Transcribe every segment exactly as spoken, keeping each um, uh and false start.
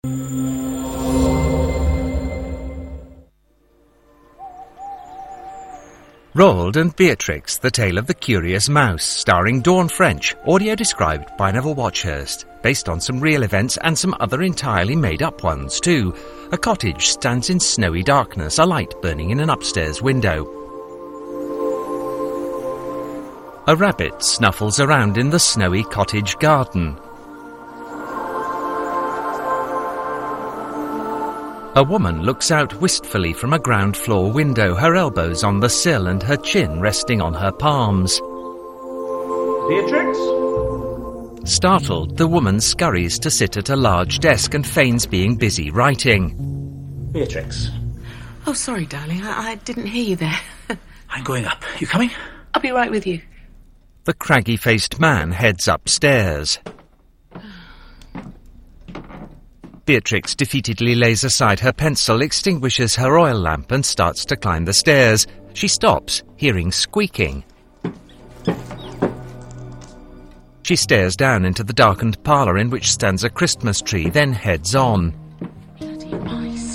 Roald and Beatrix, The Tale of the Curious Mouse, starring Dawn French, audio described by Neville Watchurst, based on some real events and some other entirely made-up ones too. A cottage stands in snowy darkness, a light burning in an upstairs window. A rabbit snuffles around in the snowy cottage garden. A woman looks out wistfully from a ground floor window, her elbows on the sill and her chin resting on her palms. Beatrix? Startled, the woman scurries to sit at a large desk and feigns being busy writing. Beatrix. Oh, sorry, darling. I, I didn't hear you there. I'm going up. You coming? I'll be right with you. The craggy-faced man heads upstairs. Beatrix defeatedly lays aside her pencil, extinguishes her oil lamp and starts to climb the stairs. She stops, hearing squeaking. She stares down into the darkened parlour in which stands a Christmas tree, then heads on. Bloody mice.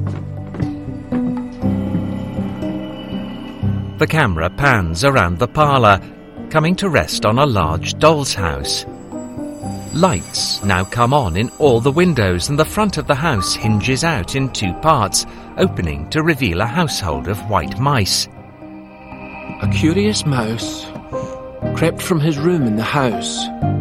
The camera pans around the parlour, coming to rest on a large doll's house. Lights now come on in all the windows, and the front of the house hinges out in two parts, opening to reveal a household of white mice. A curious mouse crept from his room in the house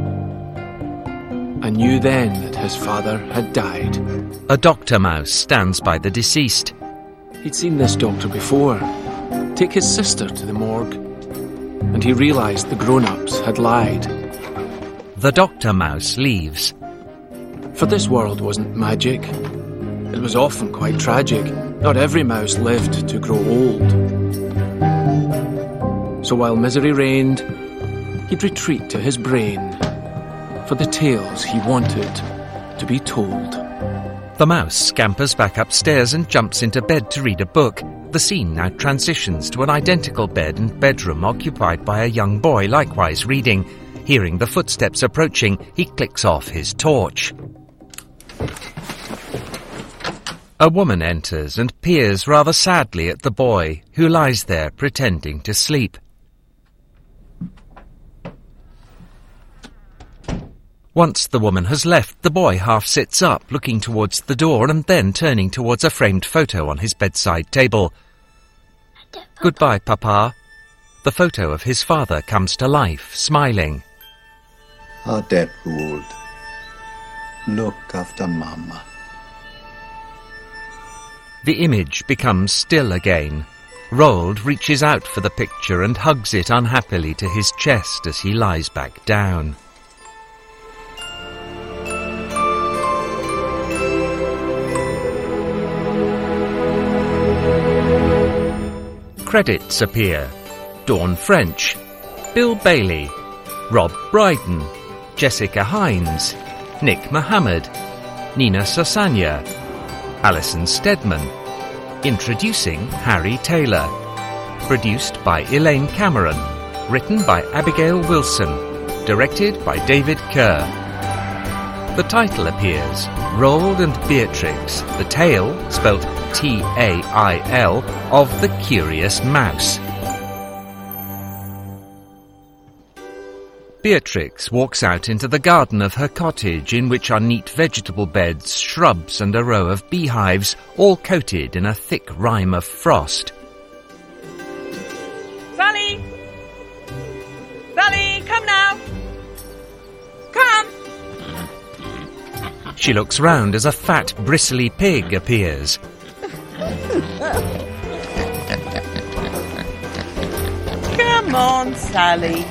and knew then that his father had died. A doctor mouse stands by the deceased. He'd seen this doctor before take his sister to the morgue, and he realised the grown-ups had lied. The doctor mouse leaves. For this world wasn't magic. It was often quite tragic. Not every mouse lived to grow old. So while misery reigned, he'd retreat to his brain for the tales he wanted to be told. The mouse scampers back upstairs and jumps into bed to read a book. The scene now transitions to an identical bed and bedroom occupied by a young boy, likewise reading. Hearing the footsteps approaching, he clicks off his torch. A woman enters and peers rather sadly at the boy, who lies there pretending to sleep. Once the woman has left, the boy half sits up, looking towards the door and then turning towards a framed photo on his bedside table. Goodbye, Papa. The photo of his father comes to life, smiling. Adept Roald. Look after Mama. The image becomes still again. Roald reaches out for the picture and hugs it unhappily to his chest as he lies back down. Credits appear. Dawn French, Bill Bailey, Rob Brydon, Jessica Hines, Nick Mohammed, Nina Sosanya, Alison Steadman. Introducing Harry Taylor. Produced by Elaine Cameron. Written by Abigail Wilson. Directed by David Kerr. The title appears, Roald and Beatrix, the tale, spelt T A I L, of the Curious Mouse. Beatrix walks out into the garden of her cottage, in which are neat vegetable beds, shrubs and a row of beehives, all coated in a thick rime of frost. Sally! Sally, come now! Come! She looks round as a fat, bristly pig appears. Come on, Sally.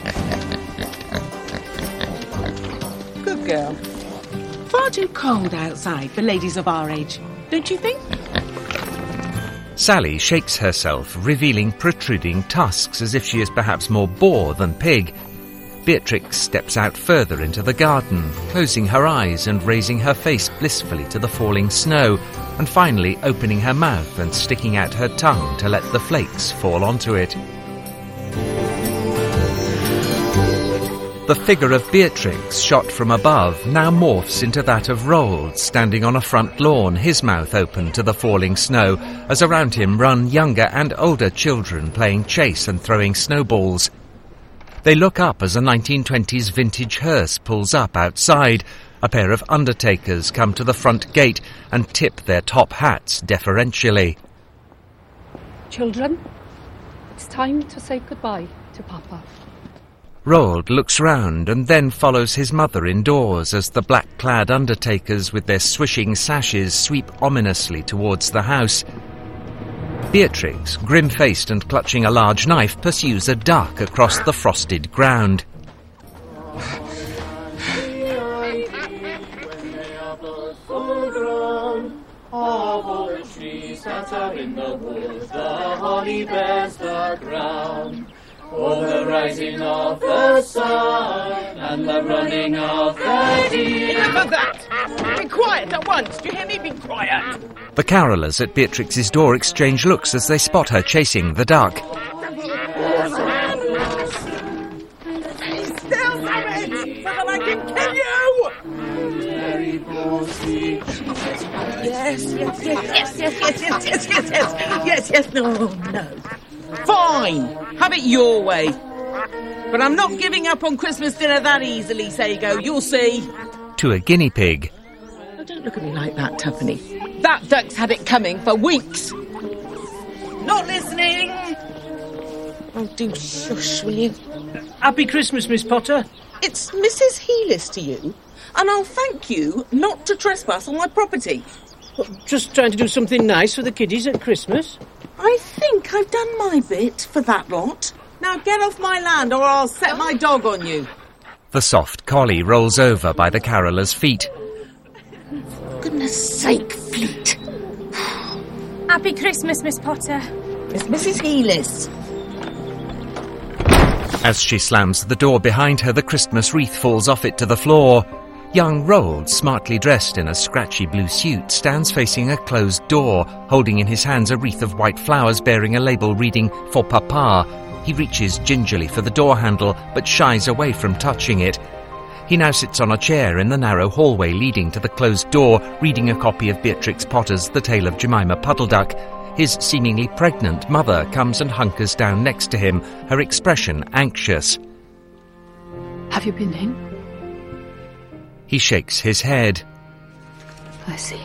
Good girl. Far too cold outside for ladies of our age, don't you think? Sally shakes herself, revealing protruding tusks as if she is perhaps more boar than pig. Beatrix steps out further into the garden, closing her eyes and raising her face blissfully to the falling snow, and finally opening her mouth and sticking out her tongue to let the flakes fall onto it. The figure of Beatrix, shot from above, now morphs into that of Roald, standing on a front lawn, his mouth open to the falling snow, as around him run younger and older children playing chase and throwing snowballs. They look up as a nineteen twenties vintage hearse pulls up outside. A pair of undertakers come to the front gate and tip their top hats deferentially. Children, it's time to say goodbye to Papa. Roald looks round and then follows his mother indoors as the black-clad undertakers with their swishing sashes sweep ominously towards the house. Beatrix, grim-faced and clutching a large knife, pursues a duck across the frosted ground. Oh, the rising of the sun and the running of the deer. Enough of that! Be quiet at once! Do you hear me? Be quiet! The carolers at Beatrix's door exchange looks as they spot her chasing the duck. Stay still, damn it! So that I can kill you! Yes, yes, yes, yes, yes, yes, yes, yes, yes, yes, yes, yes, no, no. Fine! Have it your way. But I'm not giving up on Christmas dinner that easily, Sago. You'll see. To a guinea pig. Oh, don't look at me like that, Tuppeny. That duck's had it coming for weeks. Not listening. Oh, do shush, will you? Happy Christmas, Miss Potter. It's Missus Heelis to you, and I'll thank you not to trespass on my property. Well, just trying to do something nice for the kiddies at Christmas. I think I've done my bit for that lot. Now get off my land or I'll set my dog on you. The soft collie rolls over by the carolers' feet. For goodness sake, Fleet. Happy Christmas, Miss Potter. It's Missus Heelis. As she slams the door behind her, the Christmas wreath falls off it to the floor. Young Roald, smartly dressed in a scratchy blue suit, stands facing a closed door, holding in his hands a wreath of white flowers bearing a label reading, "For Papa." He reaches gingerly for the door handle, but shies away from touching it. He now sits on a chair in the narrow hallway leading to the closed door, reading a copy of Beatrix Potter's The Tale of Jemima Puddleduck. His seemingly pregnant mother comes and hunkers down next to him, her expression anxious. Have you been in? He shakes his head. I see.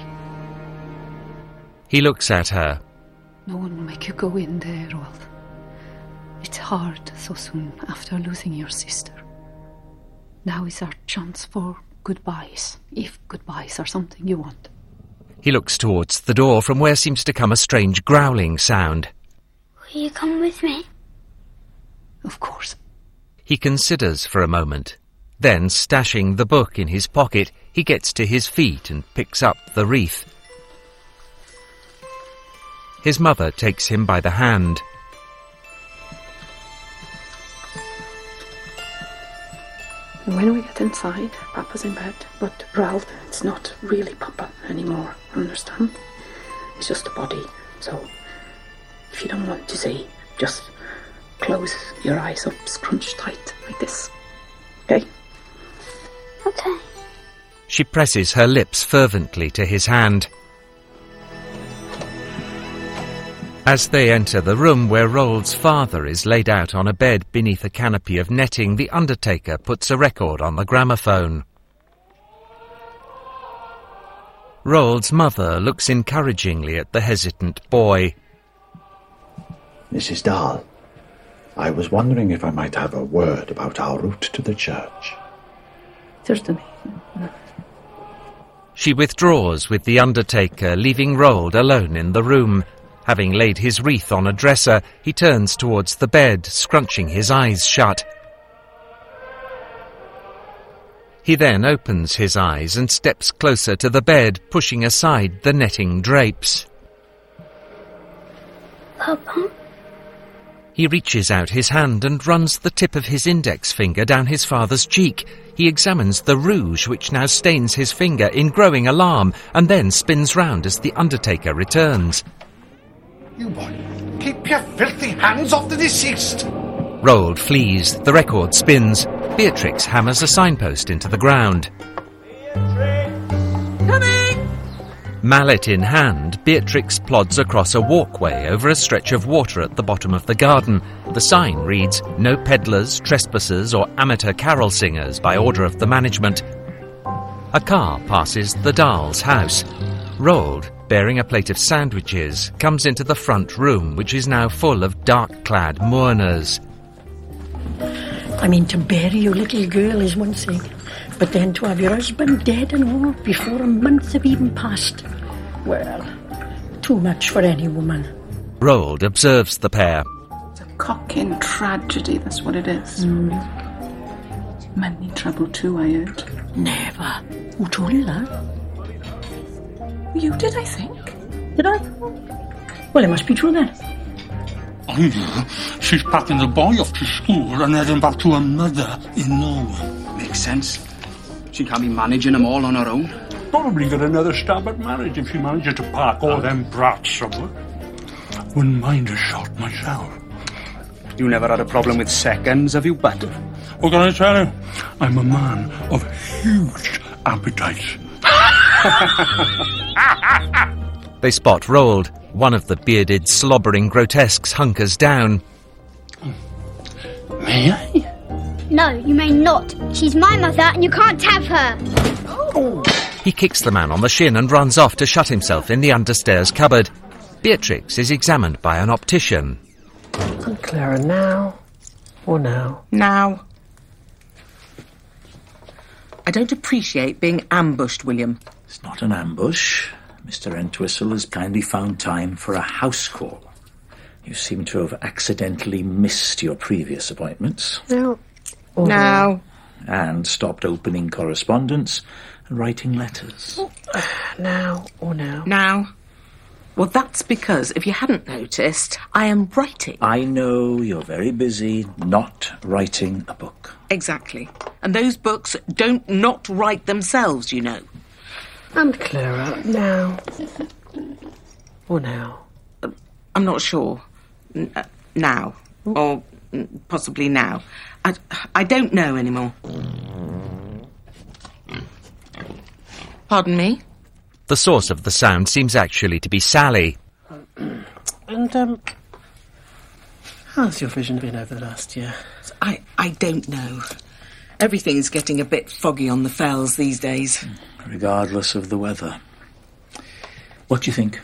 He looks at her. No one will make you go in there, Roald. It's hard so soon after losing your sister. Now is our chance for goodbyes, if goodbyes are something you want. He looks towards the door, from where seems to come a strange growling sound. Will you come with me? Of course. He considers for a moment. Then, stashing the book in his pocket, he gets to his feet and picks up the wreath. His mother takes him by the hand. When we get inside, Papa's in bed, but Ralph, it's not really Papa anymore, understand? It's just a body, so if you don't want to see, just close your eyes up, scrunch tight, like this, okay? Okay. She presses her lips fervently to his hand. As they enter the room where Roald's father is laid out on a bed beneath a canopy of netting, the undertaker puts a record on the gramophone. Roald's mother looks encouragingly at the hesitant boy. Missus Dahl, I was wondering if I might have a word about our route to the church. Certainly. She withdraws with the undertaker, leaving Roald alone in the room. Having laid his wreath on a dresser, he turns towards the bed, scrunching his eyes shut. He then opens his eyes and steps closer to the bed, pushing aside the netting drapes. Papa? He reaches out his hand and runs the tip of his index finger down his father's cheek. He examines the rouge which now stains his finger in growing alarm, and then spins round as the undertaker returns. You boy, keep your filthy hands off the deceased. Roald flees, the record spins. Beatrix hammers a signpost into the ground. Coming! Mallet in hand, Beatrix plods across a walkway over a stretch of water at the bottom of the garden. The sign reads, "No peddlers, trespassers or amateur carol singers by order of the management." A car passes the Dahl's house. Roald, bearing a plate of sandwiches, comes into the front room, which is now full of dark-clad mourners. I mean, to bury your little girl is one thing, but then to have your husband dead and all before a month have even passed, well, too much for any woman. Roald observes the pair. It's a cocking tragedy, that's what it is. Mm. Money trouble too, I heard. Never. Who told you that? You did, I think. Did I? Well, it must be true then. I hear she's packing the boy off to school and heading back to her mother in Norway. Makes sense. She can't be managing them all on her own. Probably get another stab at marriage if she manages to pack all them brats somewhere. Wouldn't mind a shot myself. You never had a problem with seconds, have you, Butter? What can I tell you? I'm a man of huge appetites. They spot Roald. One of the bearded, slobbering grotesques hunkers down. May I? No, you may not. She's my mother and you can't have her. Oh. He kicks the man on the shin and runs off to shut himself in the understairs cupboard. Beatrix is examined by an optician. And Clara, now or now? Now. I don't appreciate being ambushed, William. It's not an ambush. Mister Entwistle has kindly found time for a house call. You seem to have accidentally missed your previous appointments. No. Or now. And stopped opening correspondence and writing letters. Now or now? Now. Well, that's because, if you hadn't noticed, I am writing. I know you're very busy not writing a book. Exactly. And those books don't not write themselves, you know. And Clara, now or now? Uh, I'm not sure. N- uh, now. Or mm, possibly now. I, I don't know anymore. Pardon me? The source of the sound seems actually to be Sally. And, um... how's your vision been over the last year? I, I don't know. Everything's getting a bit foggy on the fells these days. Regardless of the weather. What do you think?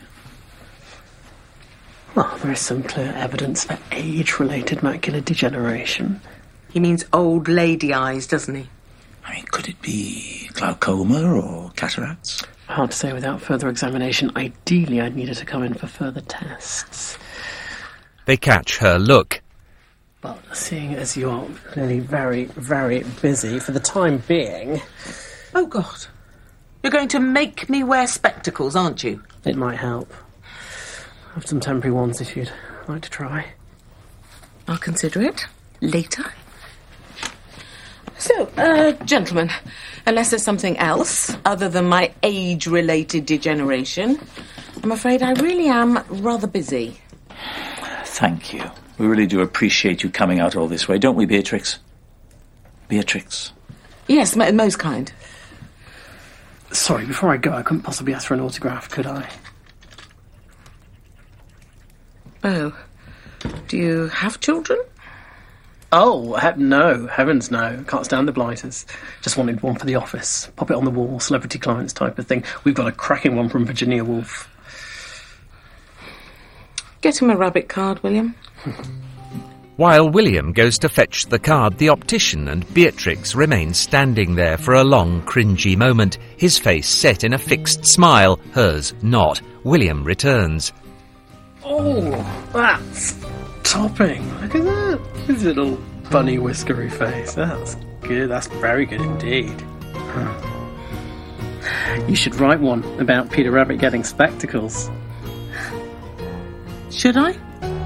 Well, there is some clear evidence for age-related macular degeneration. He means old lady eyes, doesn't he? I mean, could it be glaucoma or cataracts? Hard to say without further examination. Ideally, I'd need her to come in for further tests. They catch her look. But seeing as you're clearly very, very busy for the time being... Oh, God. You're going to make me wear spectacles, aren't you? It might help. I have some temporary ones if you'd like to try. I'll consider it later. So, uh, gentlemen, unless there's something else other than my age-related degeneration, I'm afraid I really am rather busy. Thank you. We really do appreciate you coming out all this way, don't we, Beatrix? Beatrix? Yes, m- most kind. Sorry, before I go, I couldn't possibly ask for an autograph, could I? Oh. Do you have children? Oh, he- no. Heavens, no. Can't stand the blighters. Just wanted one for the office. Pop it on the wall, celebrity clients type of thing. We've got a cracking one from Virginia Woolf. Get him a rabbit card, William. While William goes to fetch the card, the optician and Beatrix remain standing there for a long, cringy moment, his face set in a fixed smile, hers not. William returns. Oh, that's topping. Look at that. His little bunny whiskery face. That's good. That's very good indeed. You should write one about Peter Rabbit getting spectacles. Should I?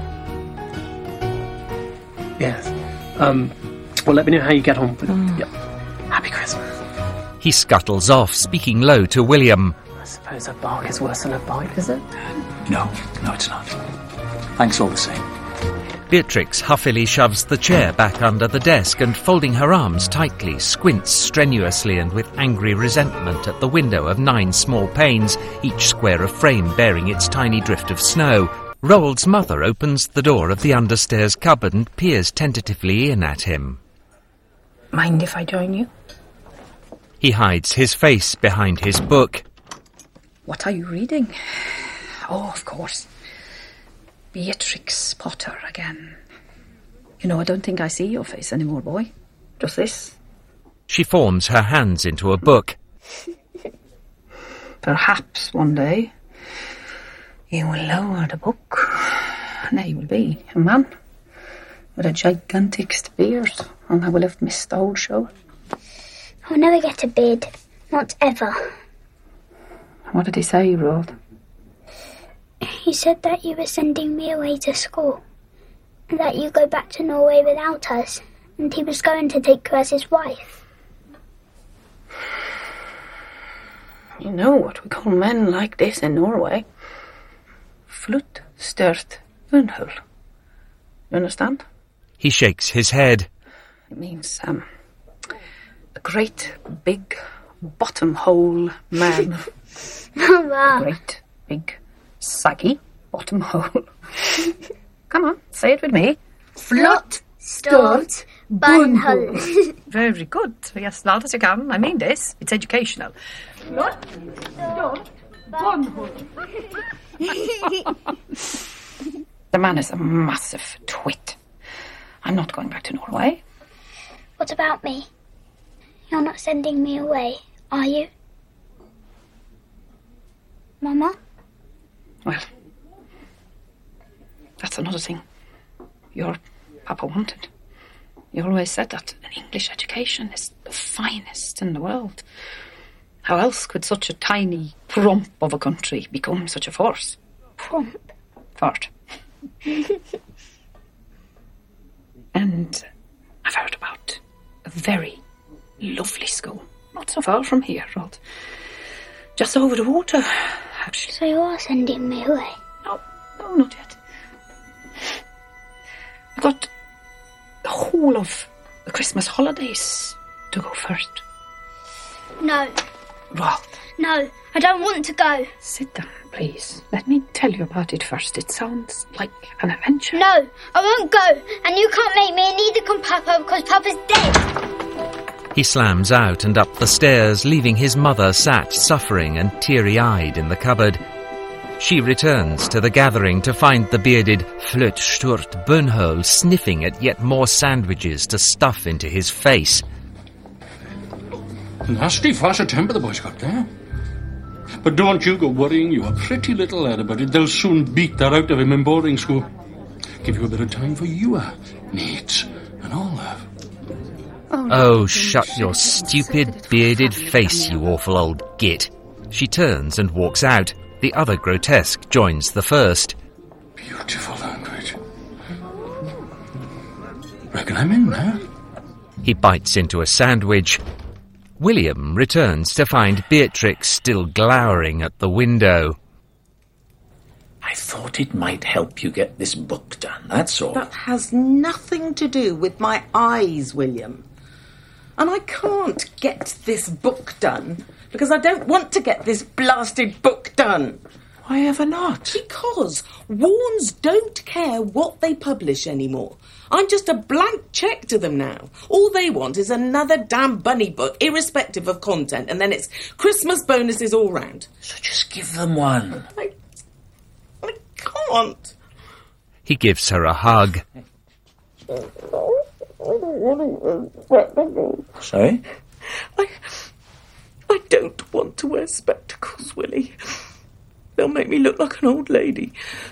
Yes. Um, well, let me know how you get on with it. Mm. Yep. Happy Christmas. He scuttles off, speaking low to William. I suppose a bark is worse than a bite, is it? No, no it's not. Thanks all the same. Beatrix huffily shoves the chair back under the desk and, folding her arms tightly, squints strenuously and with angry resentment at the window of nine small panes, each square of frame bearing its tiny drift of snow. Roald's mother opens the door of the understairs cupboard and peers tentatively in at him. Mind if I join you? He hides his face behind his book. What are you reading? Oh, of course. Beatrix Potter again. You know, I don't think I see your face anymore, boy. Just this. She forms her hands into a book. Perhaps one day you will lower the book, and there you will be, a man with a gigantic beard, and I will have missed the whole show. I'll never get a beard. Not ever. What did he say, Roald? He said that you were sending me away to school, and that you go back to Norway without us, and he was going to take you as his wife. You know what we call men like this in Norway? Flut, stört, bunhull. You understand? He shakes his head. It means, um, a great, big, bottom-hole man. Mama. A great, big, saggy bottom hole. Come on, say it with me. Flott, stort, bunhull. Very good. Yes, loud as you can. I mean this. It's educational. Flott, stort, bunhull. The man is a massive twit. I'm not going back to Norway. What about me? You're not sending me away, are you? Mama? Well, that's another thing your papa wanted. He always said that an English education is the finest in the world. How else could such a tiny promp of a country become such a force? Promp? Fart. And I've heard about a very lovely school, not so far from here, Rod. Just over the water, actually. So you are sending me away? No, no, not yet. I've got the whole of the Christmas holidays to go first. No. Rod. No, I don't want to go. Sit down, please. Let me tell you about it first. It sounds like an adventure. No, I won't go. And you can't make me, and neither can Papa, because Papa's dead. He slams out and up the stairs, leaving his mother sat suffering and teary-eyed in the cupboard. She returns to the gathering to find the bearded Flut, Sturt, Bunhull sniffing at yet more sandwiches to stuff into his face. Nasty fast a temper the boy's got there. But don't you go worrying your pretty little head about it. They'll soon beat that out of him in boarding school. Give you a bit of time for your needs and all that. Oh, oh shut your stupid bearded face, you awful old git. She turns and walks out. The other grotesque joins the first. Beautiful language. Reckon I'm in there. He bites into a sandwich. William returns to find Beatrix still glowering at the window. I thought it might help you get this book done, that's all. That has nothing to do with my eyes, William. And I can't get this book done because I don't want to get this blasted book done. Why ever not? Because Warnes don't care what they publish anymore. I'm just a blank cheque to them now. All they want is another damn bunny book, irrespective of content, and then it's Christmas bonuses all round. So just give them one. I, I can't. He gives her a hug. Sorry? I, I don't want to wear spectacles, Willie. They'll make me look like an old lady.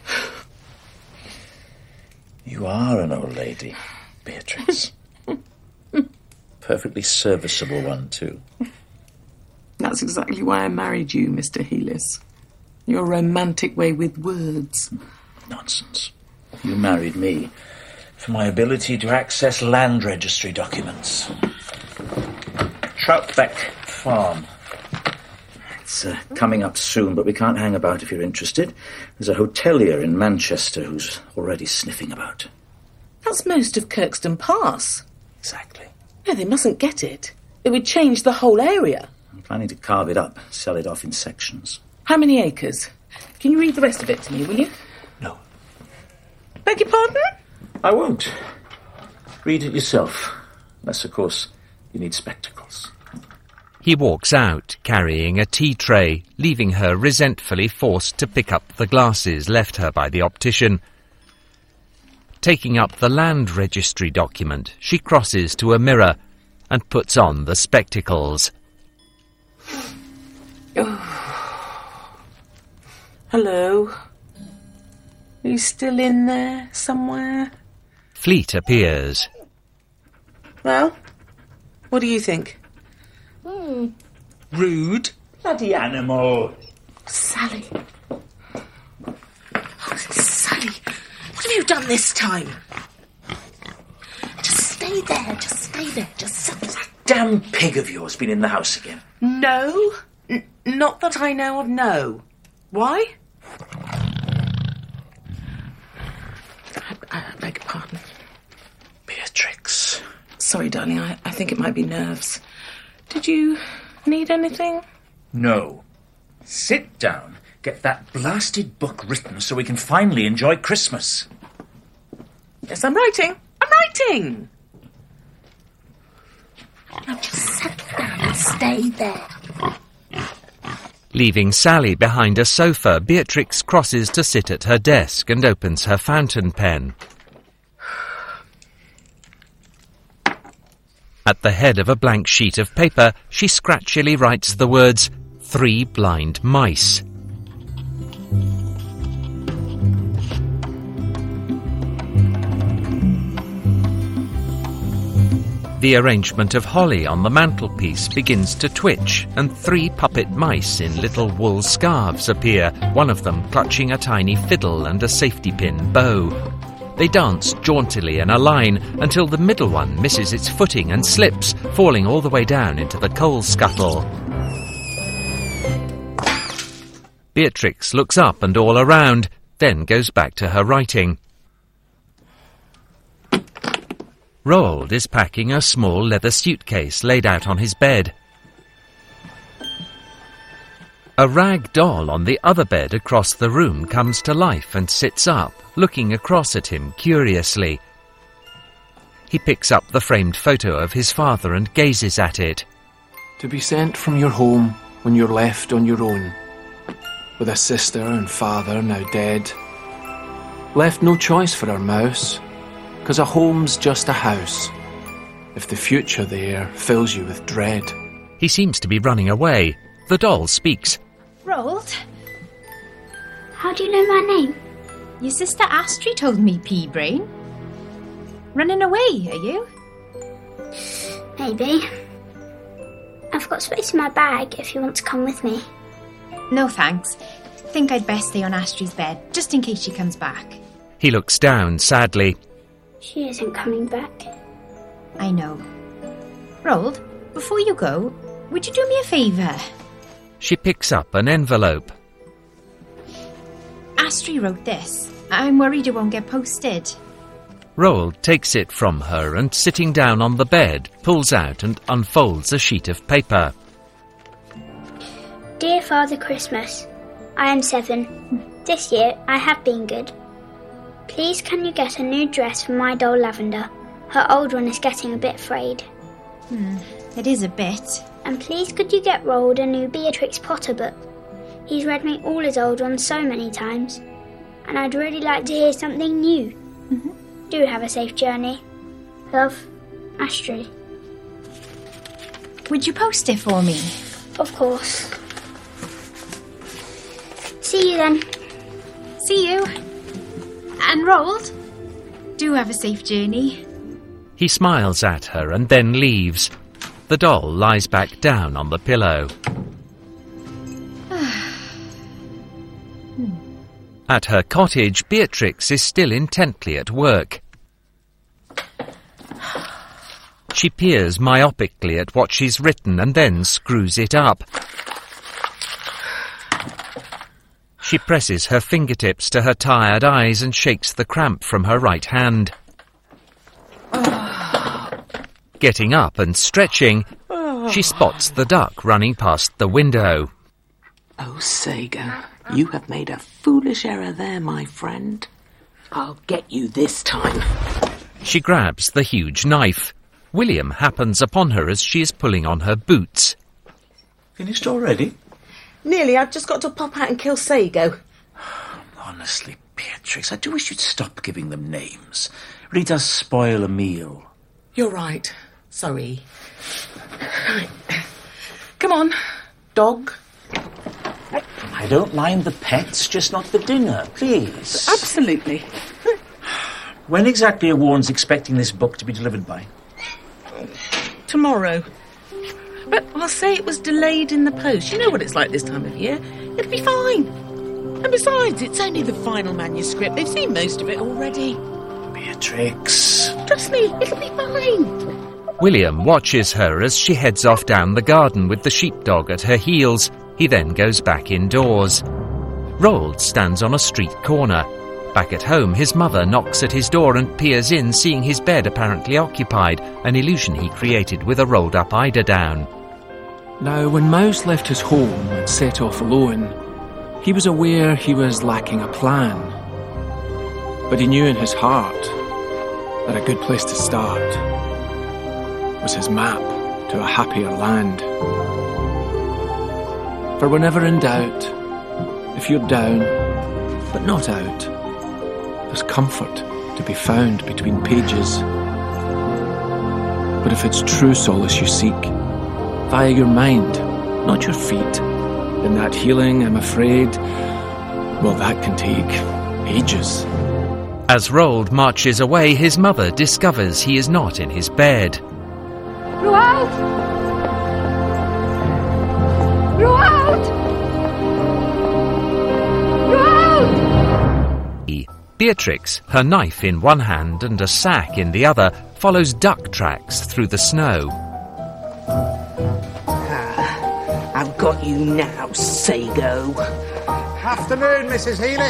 You are an old lady, Beatrix. Perfectly serviceable one, too. That's exactly why I married you, Mister Heelis. Your romantic way with words. Nonsense. You married me for my ability to access land registry documents. Troutbeck Farm. It's uh, coming up soon, but we can't hang about if you're interested. There's a hotelier in Manchester who's already sniffing about. That's most of Kirkstone Pass. Exactly. Yeah, they mustn't get it. It would change the whole area. I'm planning to carve it up, sell it off in sections. How many acres? Can you read the rest of it to me, will you? No. Beg your pardon? I won't. Read it yourself. Unless, of course, you need spectacles. He walks out, carrying a tea tray, leaving her resentfully forced to pick up the glasses left her by the optician. Taking up the land registry document, she crosses to a mirror and puts on the spectacles. Oh. Hello? Are you still in there somewhere? Fleet appears. Well, what do you think? Hmm. Rude. Bloody animal. Sally. Oh, Sally, what have you done this time? Just stay there, just stay there, just sit there. That damn pig of yours been in the house again? No, N- not that I know of, no. Why? I, I beg your pardon. Beatrix. Sorry, darling, I, I think it might be nerves. Did you need anything? No. Sit down. Get that blasted book written so we can finally enjoy Christmas. Yes, I'm writing. I'm writing. Now just settle down and stay there. Leaving Sally behind a sofa, Beatrix crosses to sit at her desk and opens her fountain pen. At the head of a blank sheet of paper, she scratchily writes the words, "Three blind mice." The arrangement of holly on the mantelpiece begins to twitch, and three puppet mice in little wool scarves appear, one of them clutching a tiny fiddle and a safety pin bow. They dance jauntily in a line until the middle one misses its footing and slips, falling all the way down into the coal scuttle. Beatrix looks up and all around, then goes back to her writing. Roald is packing a small leather suitcase laid out on his bed. A rag doll on the other bed across the room comes to life and sits up, looking across at him curiously. He picks up the framed photo of his father and gazes at it. To be sent from your home when you're left on your own, with a sister and father now dead. Left no choice for our mouse, 'cause a home's just a house, if the future there fills you with dread. He seems to be running away. The doll speaks. Roald? How do you know my name? Your sister Astrid told me, Pea-Brain. Running away, are you? Maybe. I've got space in my bag if you want to come with me. No thanks. Think I'd best stay on Astrid's bed, just in case she comes back. He looks down sadly. She isn't coming back. I know. Roald, before you go, would you do me a favour? She picks up an envelope. Astrid wrote this. I'm worried it won't get posted. Roald takes it from her and, sitting down on the bed, pulls out and unfolds a sheet of paper. Dear Father Christmas, I am seven. This year I have been good. Please can you get a new dress for my doll Lavender? Her old one is getting a bit frayed. Hmm, it is a bit. And please could you get Roald a new Beatrix Potter book? He's read me all his old ones so many times. And I'd really like to hear something new. Mm-hmm. Do have a safe journey. Love, Astrid. Would you post it for me? Of course. See you then. See you. And Roald, do have a safe journey. He smiles at her and then leaves. The doll lies back down on the pillow. At her cottage, Beatrix is still intently at work. She peers myopically at what she's written and then screws it up. She presses her fingertips to her tired eyes and shakes the cramp from her right hand. Getting up and stretching, she spots the duck running past the window. Oh, Sega, you have made a foolish error there, my friend. I'll get you this time. She grabs the huge knife. William happens upon her as she is pulling on her boots. Finished already? Nearly. I've just got to pop out and kill Sago. Honestly, Beatrix, I do wish you'd stop giving them names. It really does spoil a meal. You're right. Sorry. Right. Come on, dog. I don't mind the pets, just not the dinner, please. Absolutely. When exactly are Warren's expecting this book to be delivered by? Tomorrow. But I'll say it was delayed in the post. You know what it's like this time of year. It'll be fine. And besides, it's only the final manuscript. They've seen most of it already. Beatrix. Trust me, it'll be fine. William watches her as she heads off down the garden with the sheepdog at her heels. He then goes back indoors. Roald stands on a street corner. Back at home, his mother knocks at his door and peers in, seeing his bed apparently occupied, an illusion he created with a rolled-up eiderdown. Now, when Mouse left his home and set off alone, he was aware he was lacking a plan. But he knew in his heart that a good place to start was his map to a happier land. For whenever in doubt, if you're down, but not out, there's comfort to be found between pages. But if it's true solace you seek, via your mind, not your feet, then that healing, I'm afraid, well, that can take ages. As Roald marches away, his mother discovers he is not in his bed. Roald! Roald! Roald! Beatrix, her knife in one hand and a sack in the other, follows duck tracks through the snow. Ah, I've got you now, Sago. Afternoon, Missus Healy.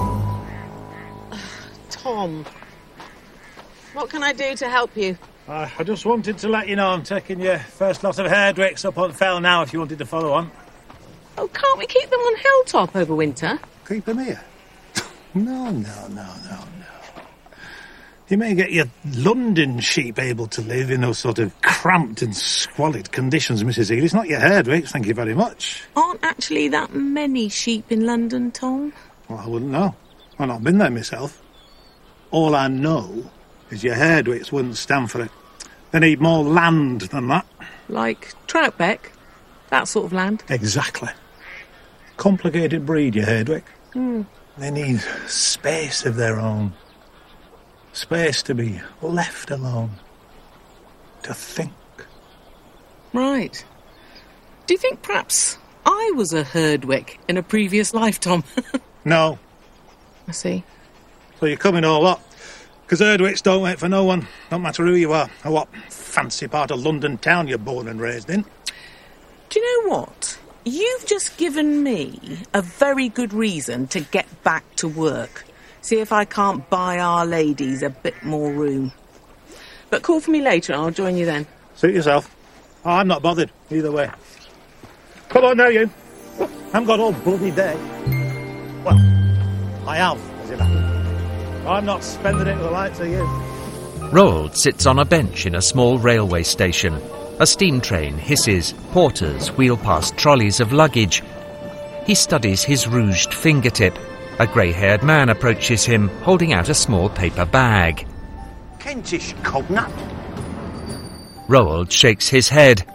Tom, what can I do to help you? Uh, I just wanted to let you know I'm taking your first lot of hairdricks up on Fell now if you wanted to follow on. Oh, can't we keep them on Hilltop over winter? Keep them here? No, no, no, no, no. You may get your London sheep able to live in those sort of cramped and squalid conditions, Missus Healy. It's not your hairdricks, thank you very much. Aren't actually that many sheep in London, Tom? Well, I wouldn't know. I've not been there myself. All I know is your hairdricks wouldn't stand for it. They need more land than that. Like Troutbeck? That sort of land? Exactly. Complicated breed, your hairdrick. Hmm. They need space of their own. Space to be left alone. To think. Right. Do you think perhaps I was a Herdwick in a previous life, Tom? No. I see. So you're coming or what? Because Herdwicks don't wait for no one. Don't matter who you are, or what fancy part of London town you're born and raised in. Do you know what? You've just given me a very good reason to get back to work. See if I can't buy our ladies a bit more room. But call for me later and I'll join you then. Suit yourself. Oh, I'm not bothered, either way. Come on now, you. I haven't got all bloody day. Well, I have, as it happens. I'm not spending it with the likes of you. Roald sits on a bench in a small railway station. A steam train hisses, porters wheel past trolleys of luggage. He studies his rouged fingertip. A grey-haired man approaches him, holding out a small paper bag. Kentish cognut. Roald shakes his head.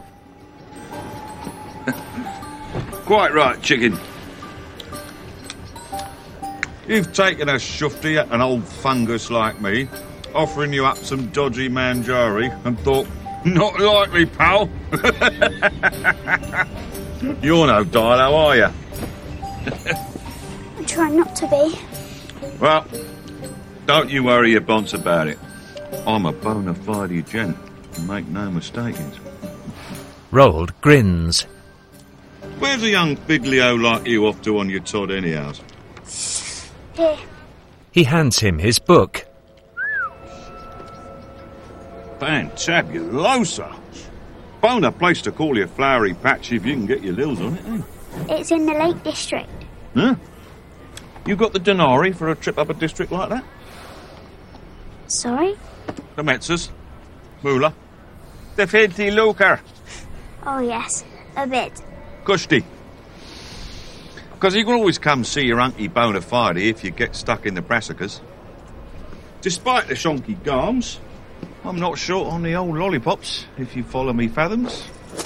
Quite right, chicken. You've taken a shufty at an old fungus like me, offering you up some dodgy manjari, and thought, not likely, pal. You're no Dilo, are you? I try not to be. Well, don't you worry your bonce about it. I'm a bona fide gent, make no mistakes. Roald grins. Where's a young biglio like you off to on your Todd anyhow? Here. He hands him his book. Fantabulosa. Bona place to call your flowery patch if you can get your lils on it, eh? It's in the Lake District. Huh? You got the denari for a trip up a district like that? Sorry? The Metzers. Moolah. The filthy lucre. Oh, yes. A bit. Kushti. Because you can always come see your Unky Bona Fide if you get stuck in the brassicas. Despite the shonky garms, I'm not short on the old lollipops, if you follow me fathoms.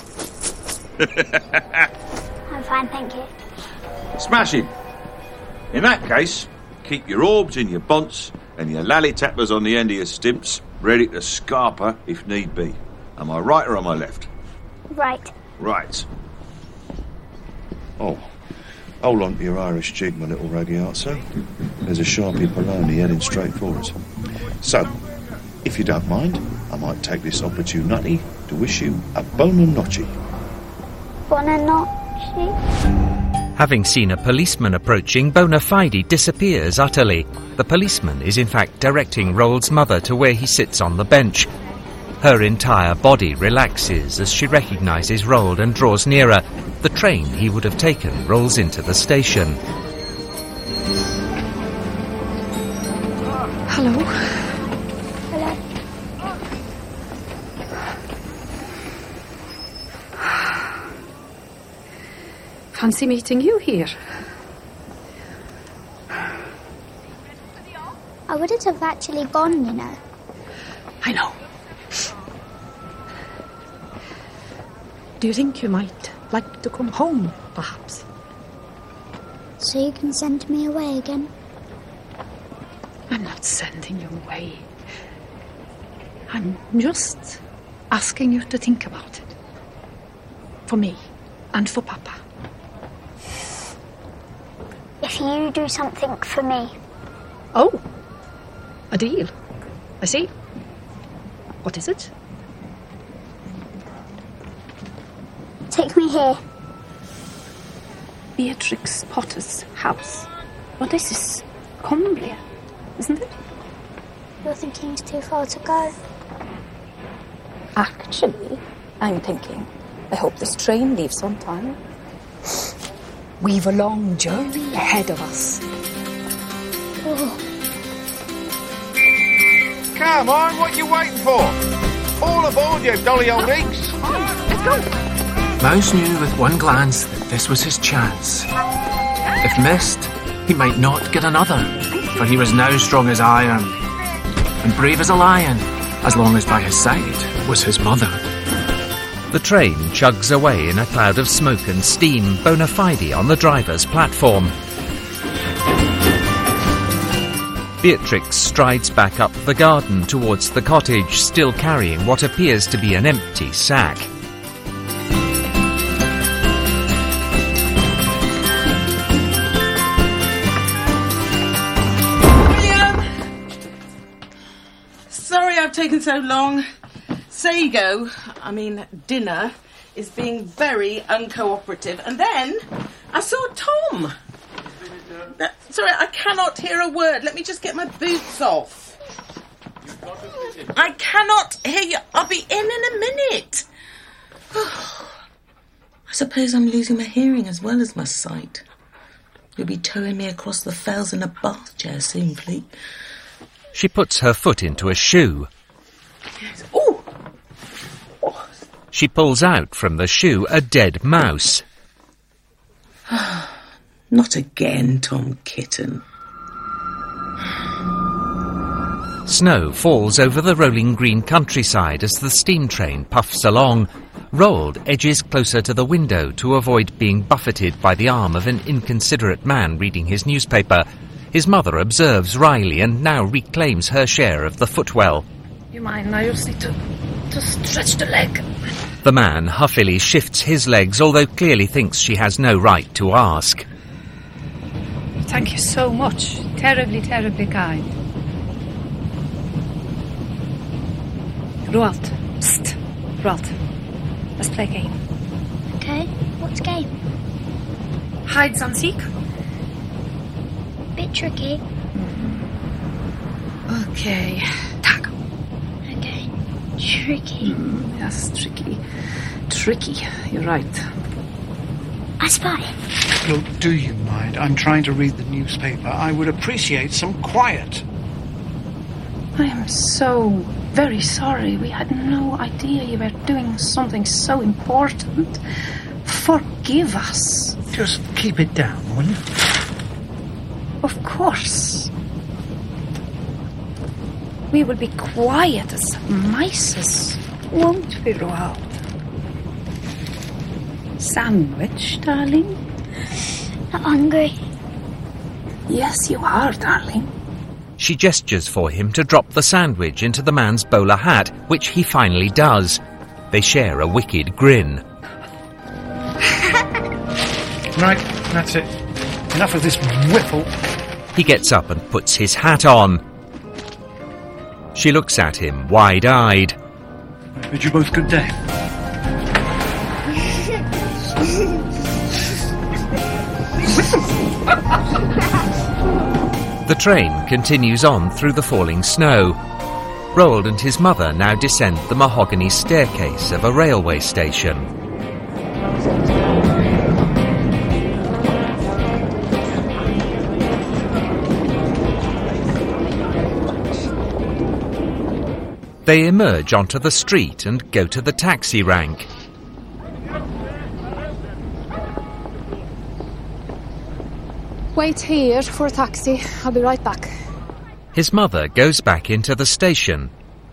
I'm fine, thank you. Smashing. In that case, keep your orbs in your bonts and your lally-tappers on the end of your stimps, ready to scarper if need be. Am I right or am I left? Right. Right. Oh, hold on to your Irish jig, my little ragazzo. There's a sharpie Poloni heading straight for us. So, if you don't mind, I might take this opportunity to wish you a bona noche. Bona noche? Having seen a policeman approaching, Bona Fide disappears utterly. The policeman is in fact directing Roald's mother to where he sits on the bench. Her entire body relaxes as she recognises Roald and draws nearer. The train he would have taken rolls into the station. Hello. Hello. Fancy meeting you here. I wouldn't have actually gone, you know. I know. Do you think you might like to come home, perhaps? So you can send me away again? I'm not sending you away. I'm just asking you to think about it. For me and for Papa. If you do something for me. Oh, a deal. I see. What is it? Take me here. Beatrix Potter's house. Well, this is Cumbria, isn't it? You're thinking it's too far to go. Actually, I'm thinking, I hope this train leaves on time. We've a long journey ahead of us. Oh. Come on, what are you waiting for? All aboard, you dolly old eggs. Let's go. Mouse knew with one glance that this was his chance. If missed, he might not get another, for he was now strong as iron and brave as a lion, as long as by his side was his mother. The train chugs away in a cloud of smoke and steam, Bona Fide on the driver's platform. Beatrix strides back up the garden towards the cottage, still carrying what appears to be an empty sack. Sorry I've taken so long. Sago, I mean dinner, is being very uncooperative. And then I saw Tom. Uh, sorry, I cannot hear a word. Let me just get my boots off. I cannot hear you. I'll be in in a minute. I suppose I'm losing my hearing as well as my sight. You'll be towing me across the fells in a bath chair soon, Fleet. She puts her foot into a shoe. Yes. Ooh. Oh. She pulls out from the shoe a dead mouse. Not again, Tom Kitten. Snow falls over the rolling green countryside as the steam train puffs along. Roald edges closer to the window to avoid being buffeted by the arm of an inconsiderate man reading his newspaper. His mother observes wryly and now reclaims her share of the footwell. You mind, I just need to, to stretch the leg. The man huffily shifts his legs, although clearly thinks she has no right to ask. Thank you so much. Terribly, terribly kind. Roald. Psst. Roald. Let's play a game. Okay, what's game? Hide and seek. Bit tricky. Okay. Tag. Okay. Tricky. Mm, yes, tricky. Tricky, you're right. I spy. Look, do you mind? I'm trying to read the newspaper. I would appreciate some quiet. I am so very sorry. We had no idea you were doing something so important. Forgive us. Just keep it down, will you? Of course. We will be quiet as mice, won't we, Roald? Sandwich, darling? Not hungry. Yes, you are, darling. She gestures for him to drop the sandwich into the man's bowler hat, which he finally does. They share a wicked grin. Right, that's it. Enough of this whiffle. He gets up and puts his hat on. She looks at him, wide-eyed. I bid you both good day. The train continues on through the falling snow. Roald and his mother now descend the mahogany staircase of a railway station. They emerge onto the street and go to the taxi rank. Wait here for a taxi. I'll be right back. His mother goes back into the station.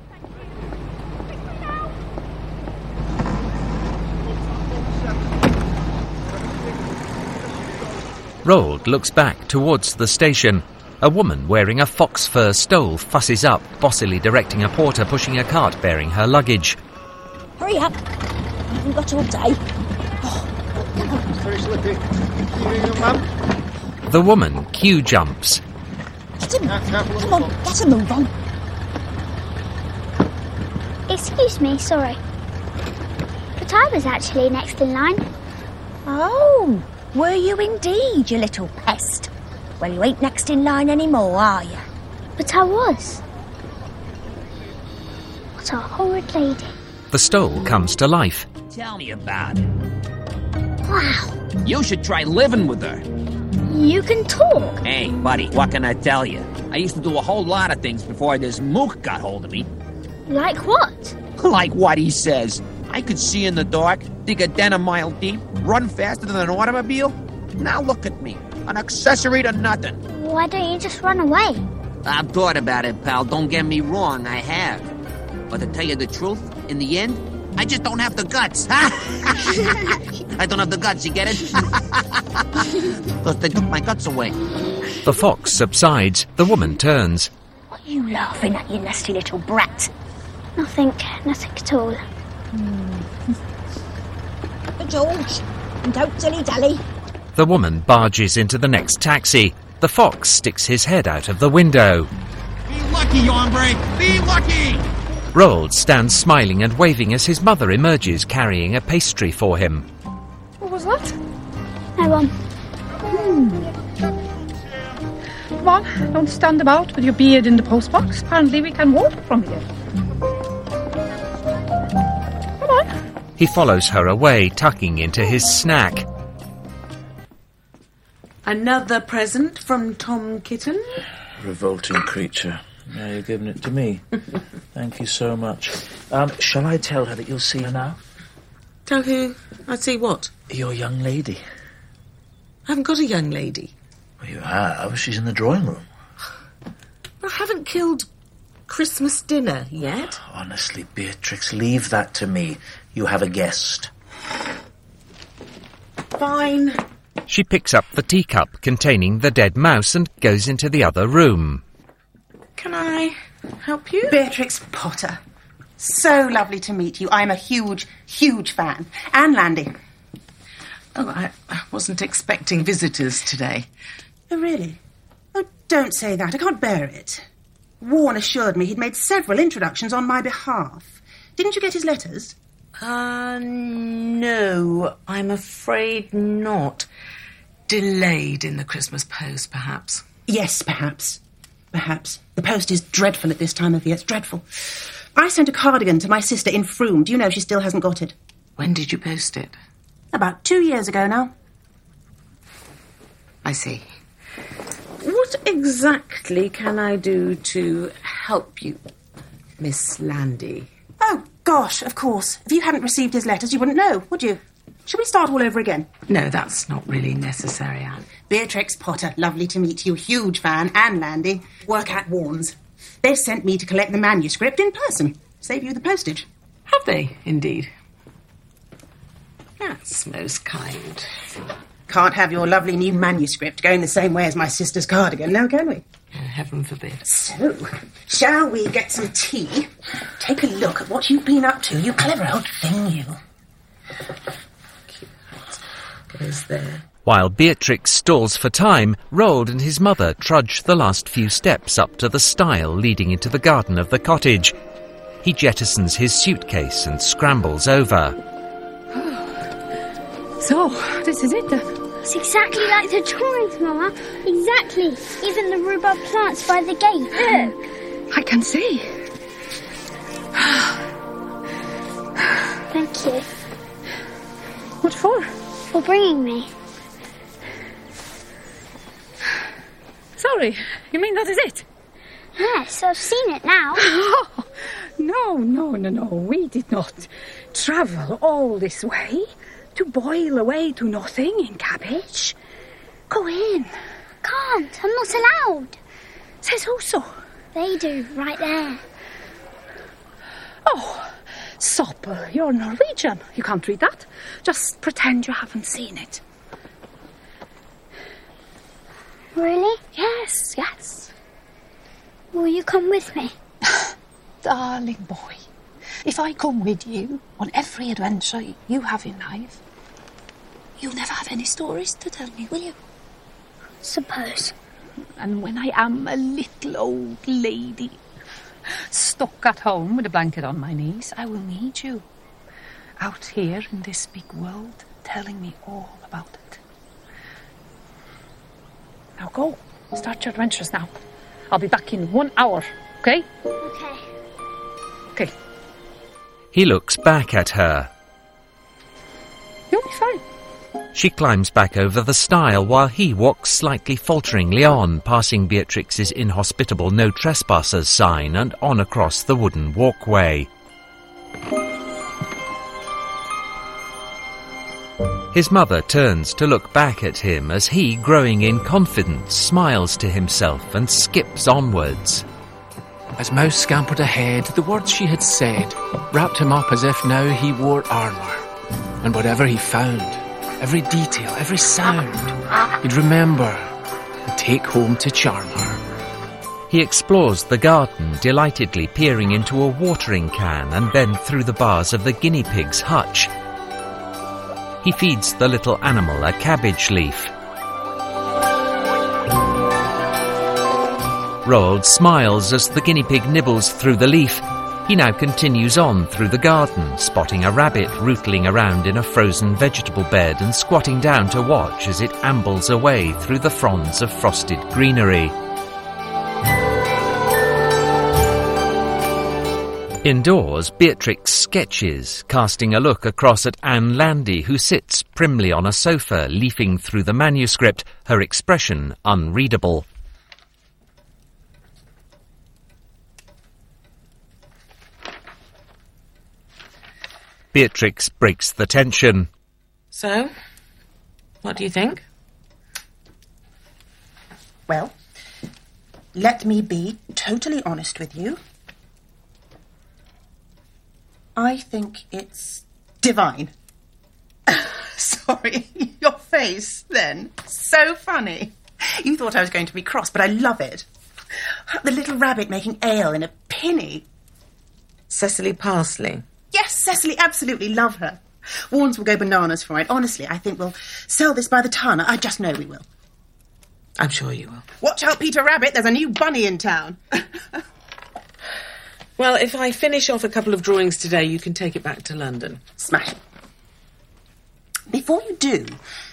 Roald looks back towards the station. A woman wearing a fox fur stole fusses up, bossily directing a porter pushing a cart bearing her luggage. Hurry up. I haven't got all day. Oh, come on. Very slippy. You, ma'am? The woman queue jumps. Get him. Come on, get a move on. Excuse me, sorry. But I was actually next in line. Oh, were you indeed, you little pest? Well, you ain't next in line anymore, are you? But I was. What a horrid lady. The stole comes to life. Tell me about it. Wow. You should try living with her. You can talk. Hey, buddy, what can I tell you? I used to do a whole lot of things before this mook got hold of me. Like what? Like what he says. I could see in the dark, dig a den a mile deep, run faster than an automobile. Now look at me. An accessory to nothing. Why don't you just run away? I've thought about it, pal. Don't get me wrong, I have. But to tell you the truth, in the end, I just don't have the guts. I don't have the guts, you get it? Because they took my guts away. The fox subsides. The woman turns. What are you laughing at, you nasty little brat? Nothing. Nothing at all. George, don't dilly-dally. The woman barges into the next taxi. The fox sticks his head out of the window. Be lucky, hombre! Be lucky! Roald stands smiling and waving as his mother emerges carrying a pastry for him. What was that? No one. Come on, don't stand about with your beard in the postbox. Apparently we can walk from here. Come on. He follows her away, tucking into his snack. Another present from Tom Kitten? Revolting creature. Now you're giving it to me. Thank you so much. Um, shall I tell her that you'll see her now? Tell who? I'd see what? Your young lady. I haven't got a young lady. Well, you have. She's in the drawing room. I haven't killed Christmas dinner yet. Honestly, Beatrix, leave that to me. You have a guest. Fine. She picks up the teacup containing the dead mouse and goes into the other room. Can I help you? Beatrix Potter. So lovely to meet you. I'm a huge, huge fan. Anne Landy. Oh, I, I wasn't expecting visitors today. Oh, really? Oh, don't say that. I can't bear it. Warren assured me he'd made several introductions on my behalf. Didn't you get his letters? Uh, no, I'm afraid not. Delayed in the Christmas post, perhaps. Yes, perhaps. Perhaps. The post is dreadful at this time of year. It's dreadful. I sent a cardigan to my sister in Frome. Do you know she still hasn't got it? When did you post it? About two years ago now. I see. What exactly can I do to help you, Miss Landy? Oh, gosh, of course. If you hadn't received his letters, you wouldn't know, would you? Shall we start all over again? No, that's not really necessary, Anne. Beatrix Potter, lovely to meet you. Huge fan, Anne Landy. Work at Warnes. They've sent me to collect the manuscript in person. Save you the postage. Have they, indeed? That's most kind. Can't have your lovely new manuscript going the same way as my sister's cardigan, now can we? Heaven forbid. So, shall we get some tea? Take a look at what you've been up to, you clever old thing, you. Goes there. While Beatrix stalls for time, Roald and his mother trudge the last few steps up to the stile leading into the garden of the cottage. He jettisons his suitcase and scrambles over. So, this is it then? It's exactly like the drawings, Mama. Exactly. Even the rhubarb plants by the gate. Look. I can see. Thank you. What for? For bringing me. Sorry, you mean that is it? Yes, I've seen it now. Oh, no, no, no, no. We did not travel all this way to boil away to nothing in cabbage. Go in. Can't. I'm not allowed. Says who so? They do, right there. Oh, supper. You're Norwegian. You can't read that. Just pretend you haven't seen it. Really? Yes, yes. Will you come with me? Darling boy, if I come with you on every adventure you have in life, you'll never have any stories to tell me, will you? Suppose. And when I am a little old lady, stuck at home with a blanket on my knees, I will need you out here in this big world, telling me all about it. Now go, start your adventures now. I'll be back in one hour, okay? Okay. Okay. He looks back at her. You'll be fine. She climbs back over the stile while he walks slightly falteringly on, passing Beatrix's inhospitable no trespassers sign and on across the wooden walkway. His mother turns to look back at him as he, growing in confidence, smiles to himself and skips onwards. As Mouse scampered ahead, the words she had said wrapped him up as if now he wore armour. And whatever he found, every detail, every sound, he'd remember and take home to charm her. He explores the garden, delightedly peering into a watering can and then through the bars of the guinea pig's hutch. He feeds the little animal a cabbage leaf. Roald smiles as the guinea pig nibbles through the leaf. He now continues on through the garden, spotting a rabbit rootling around in a frozen vegetable bed and squatting down to watch as it ambles away through the fronds of frosted greenery. Indoors, Beatrix sketches, casting a look across at Anne Landy, who sits primly on a sofa, leafing through the manuscript, her expression unreadable. Beatrix breaks the tension. So, what do you think? Well, let me be totally honest with you. I think it's divine. Sorry, your face then. So funny. You thought I was going to be cross, but I love it. The little rabbit making ale in a pinny. Cecily Parsley. Yes, Cecily, absolutely love her. Warnes will go bananas for it. Honestly, I think we'll sell this by the ton. I just know we will. I'm sure you will. Watch out, Peter Rabbit. There's a new bunny in town. Well, if I finish off a couple of drawings today, you can take it back to London. Smashing. Before you do...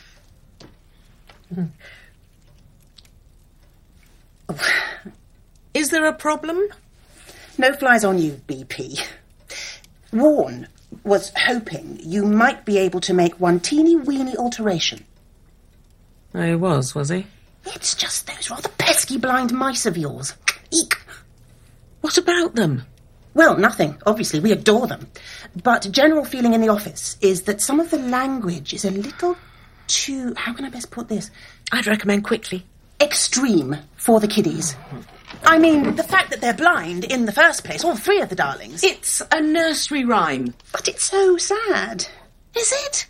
Mm. Oh. Is there a problem? no flies on you, B P. Warren was hoping you might be able to make one teeny-weeny alteration. Oh, he was, was he? It's just those rather pesky blind mice of yours. Eek! What about them? Well, nothing. Obviously, we adore them. But general feeling in the office is that some of the language is a little too... How can I best put this? I'd recommend quickly. Extreme for the kiddies. I mean, the fact that they're blind in the first place, all three of the darlings. It's a nursery rhyme. But it's so sad. Is it?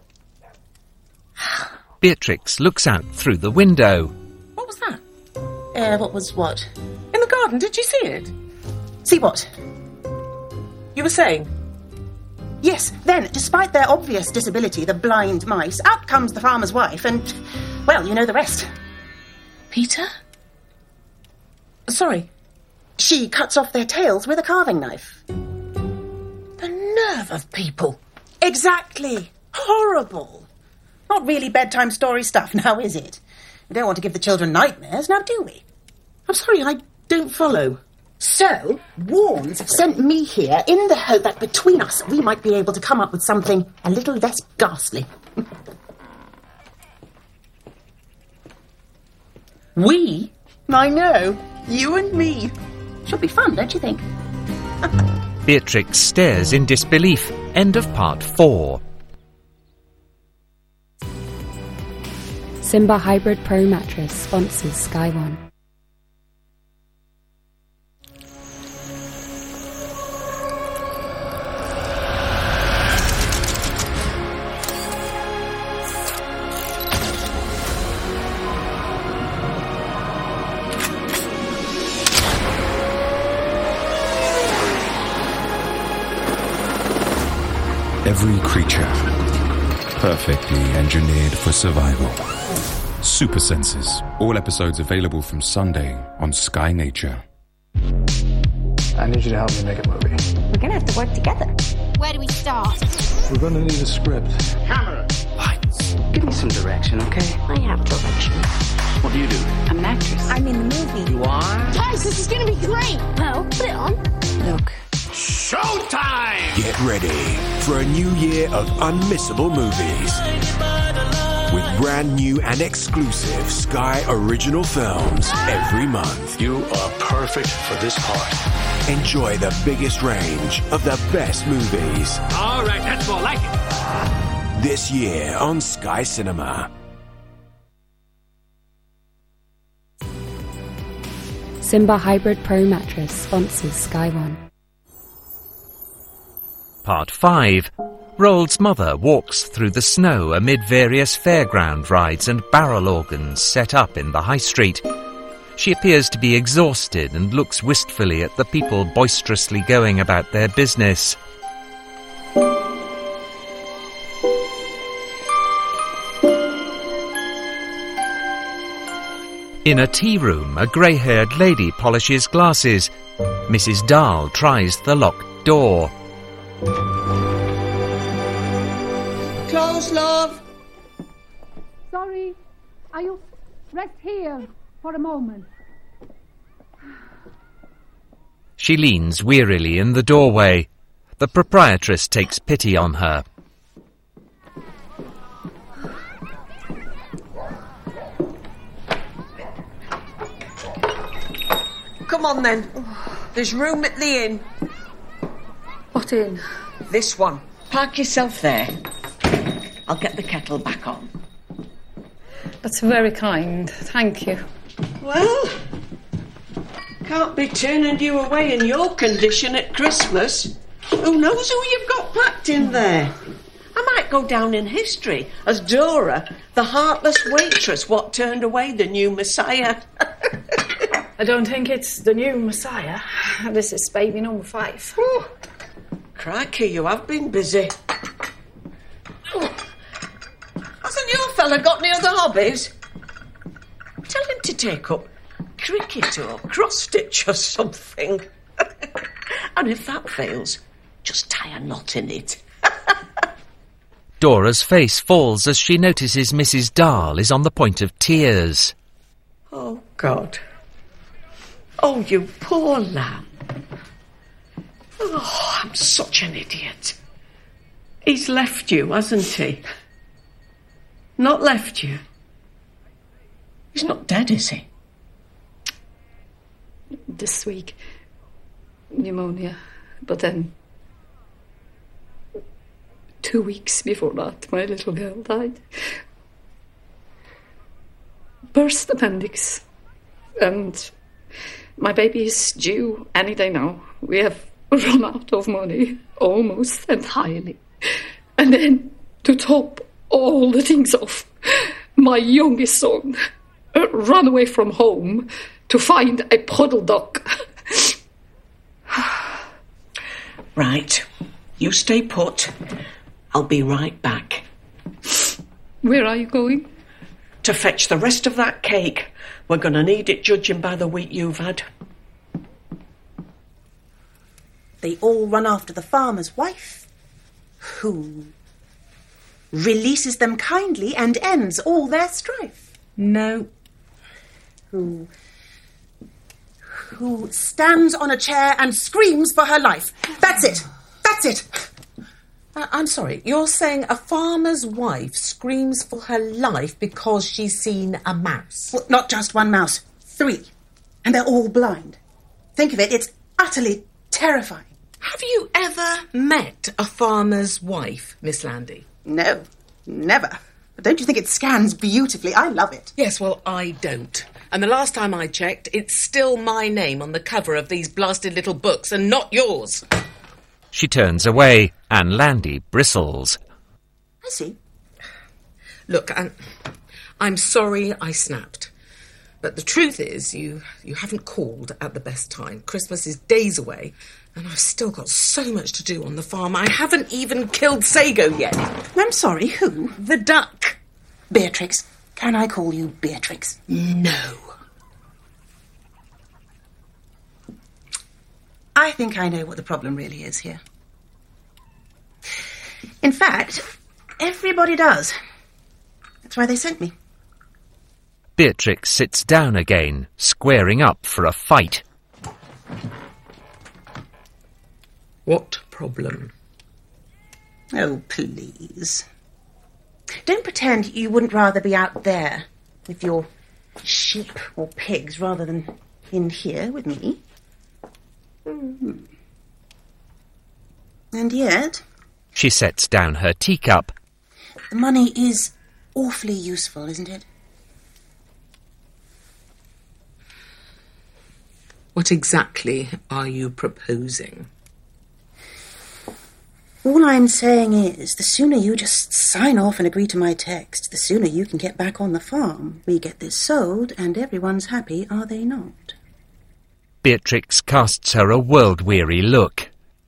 Beatrix looks out through the window. What was that? Uh, what was what? In the garden, did you see it? See what? You were saying? Yes, then, despite their obvious disability, the blind mice, out comes the farmer's wife and, well, you know the rest. Peter? Sorry. She cuts off their tails with a carving knife. The nerve of people. Exactly. Horrible. Not really bedtime story stuff now, is it? We don't want to give the children nightmares, now do we? I'm sorry, I don't follow. So, Warnes sent me here in the hope that between us we might be able to come up with something a little less ghastly. We? I know. You and me. Should be fun, don't you think? Beatrix stares in disbelief. End of part four. Simba Hybrid Pro Mattress sponsors Sky One. Every creature, perfectly engineered for survival. Super Senses. All episodes available from Sunday on Sky Nature. I need you to help me make a movie. We're gonna have to work together. Where do we start? We're gonna need a script. Camera. Lights. Give me some direction, okay? I have direction. What do you do? I'm an actress. I'm in the movie. You are? Guys, this is gonna be great. Well, put it on. Look. Showtime! Get ready for a new year of unmissable movies. With brand new and exclusive Sky original films every month. You are perfect for this part. Enjoy the biggest range of the best movies. All right, that's more like it. This year on Sky Cinema. Simba Hybrid Pro Mattress sponsors Sky One. Part five. Roald's mother walks through the snow amid various fairground rides and barrel organs set up in the high street. She appears to be exhausted and looks wistfully at the people boisterously going about their business. In a tea room, a grey-haired lady polishes glasses. Missus Dahl tries the locked door. Close, love. Sorry, I'll rest here for a moment. She leans wearily in the doorway. The proprietress takes pity on her. Come on, then. There's room at the inn. What inn? This one. Park yourself there. I'll get the kettle back on. That's very kind. Thank you. Well, can't be turning you away in your condition at Christmas. Who knows who you've got packed in there? I might go down in history as Dora, the heartless waitress what turned away the new Messiah. I don't think it's the new Messiah. This is baby number five. Oh, crikey, you have been busy. Oh. Hasn't your fella got any other hobbies? Tell him to take up cricket or cross-stitch or something. And if that fails, just tie a knot in it. Dora's face falls as she notices Missus Dahl is on the point of tears. Oh, God. Oh, you poor lamb. Oh, I'm such an idiot. He's left you, hasn't he? Not left you? He's not dead, is he? This week, pneumonia, but then two weeks before that, my little girl died. Burst appendix, and my baby is due any day now. We have run out of money, almost entirely. And then, to top all the things off, my youngest son uh, ran away from home to find a puddle duck. Right. You stay put. I'll be right back. Where are you going? To fetch the rest of that cake. We're going to need it, judging by the week you've had. They all run after the farmer's wife, who releases them kindly and ends all their strife. No. Who... who stands on a chair and screams for her life. That's it. That's it. Uh, I'm sorry, you're saying a farmer's wife screams for her life because she's seen a mouse? Well, not just one mouse. Three. And they're all blind. Think of it, it's utterly terrifying. Have you ever met a farmer's wife, Miss Landy? No, never. But don't you think it scans beautifully? I love it. Yes, well, I don't. And the last time I checked, it's still my name on the cover of these blasted little books and not yours. She turns away, and Landy bristles. I see. Look, I'm, I'm sorry I snapped. But the truth is, you, you haven't called at the best time. Christmas is days away, and I've still got so much to do on the farm. I haven't even killed Sago yet. I'm sorry, who? The duck. Beatrix. Can I call you Beatrix? No. I think I know what the problem really is here. In fact, everybody does. That's why they sent me. Beatrix sits down again, squaring up for a fight. What problem? Oh, please. Don't pretend you wouldn't rather be out there with your sheep or pigs rather than in here with me. Mm. And yet... She sets down her teacup. The money is awfully useful, isn't it? What exactly are you proposing? All I'm saying is, the sooner you just sign off and agree to my text, the sooner you can get back on the farm. We get this sold, and everyone's happy, are they not? Beatrix casts her a world-weary look.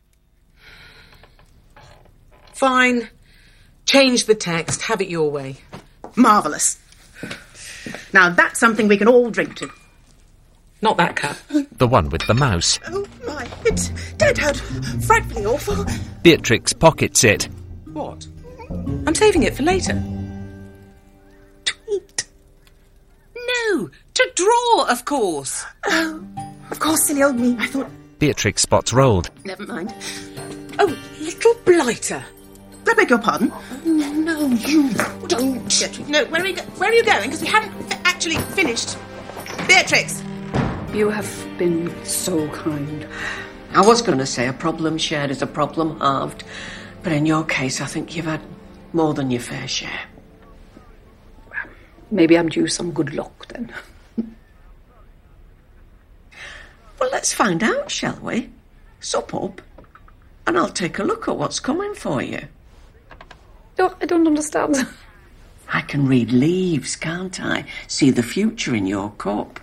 Fine. Change the text. Have it your way. Marvellous. Now that's something we can all drink to. Not that cup. The one with the mouse. Oh, my. It turned out frightfully awful. Beatrix pockets it. What? I'm saving it for later. To eat. No, to draw, of course. Oh, of course, silly old me. I thought... Beatrix spots Roald. Never mind. Oh, little blighter. I beg your pardon? No, you don't. Beatrix, no, where are you, go- where are you going? Because we haven't f- actually finished. Beatrix! You have been so kind. I was going to say a problem shared is a problem halved, but in your case, I think you've had more than your fair share. Maybe I'm due some good luck, then. Well, let's find out, shall we? Sup up, and I'll take a look at what's coming for you. No, I don't understand. I can read leaves, can't I? See the future in your cup.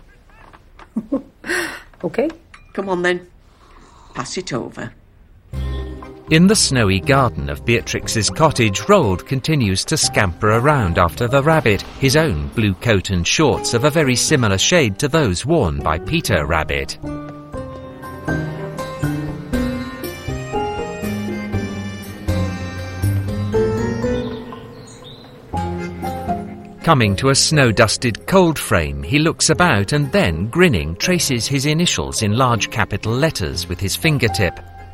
OK. Come on, then. Pass it over. In the snowy garden of Beatrix's cottage, Roald continues to scamper around after the rabbit, his own blue coat and shorts of a very similar shade to those worn by Peter Rabbit. Coming to a snow-dusted cold frame, he looks about and then, grinning, traces his initials in large capital letters with his fingertip.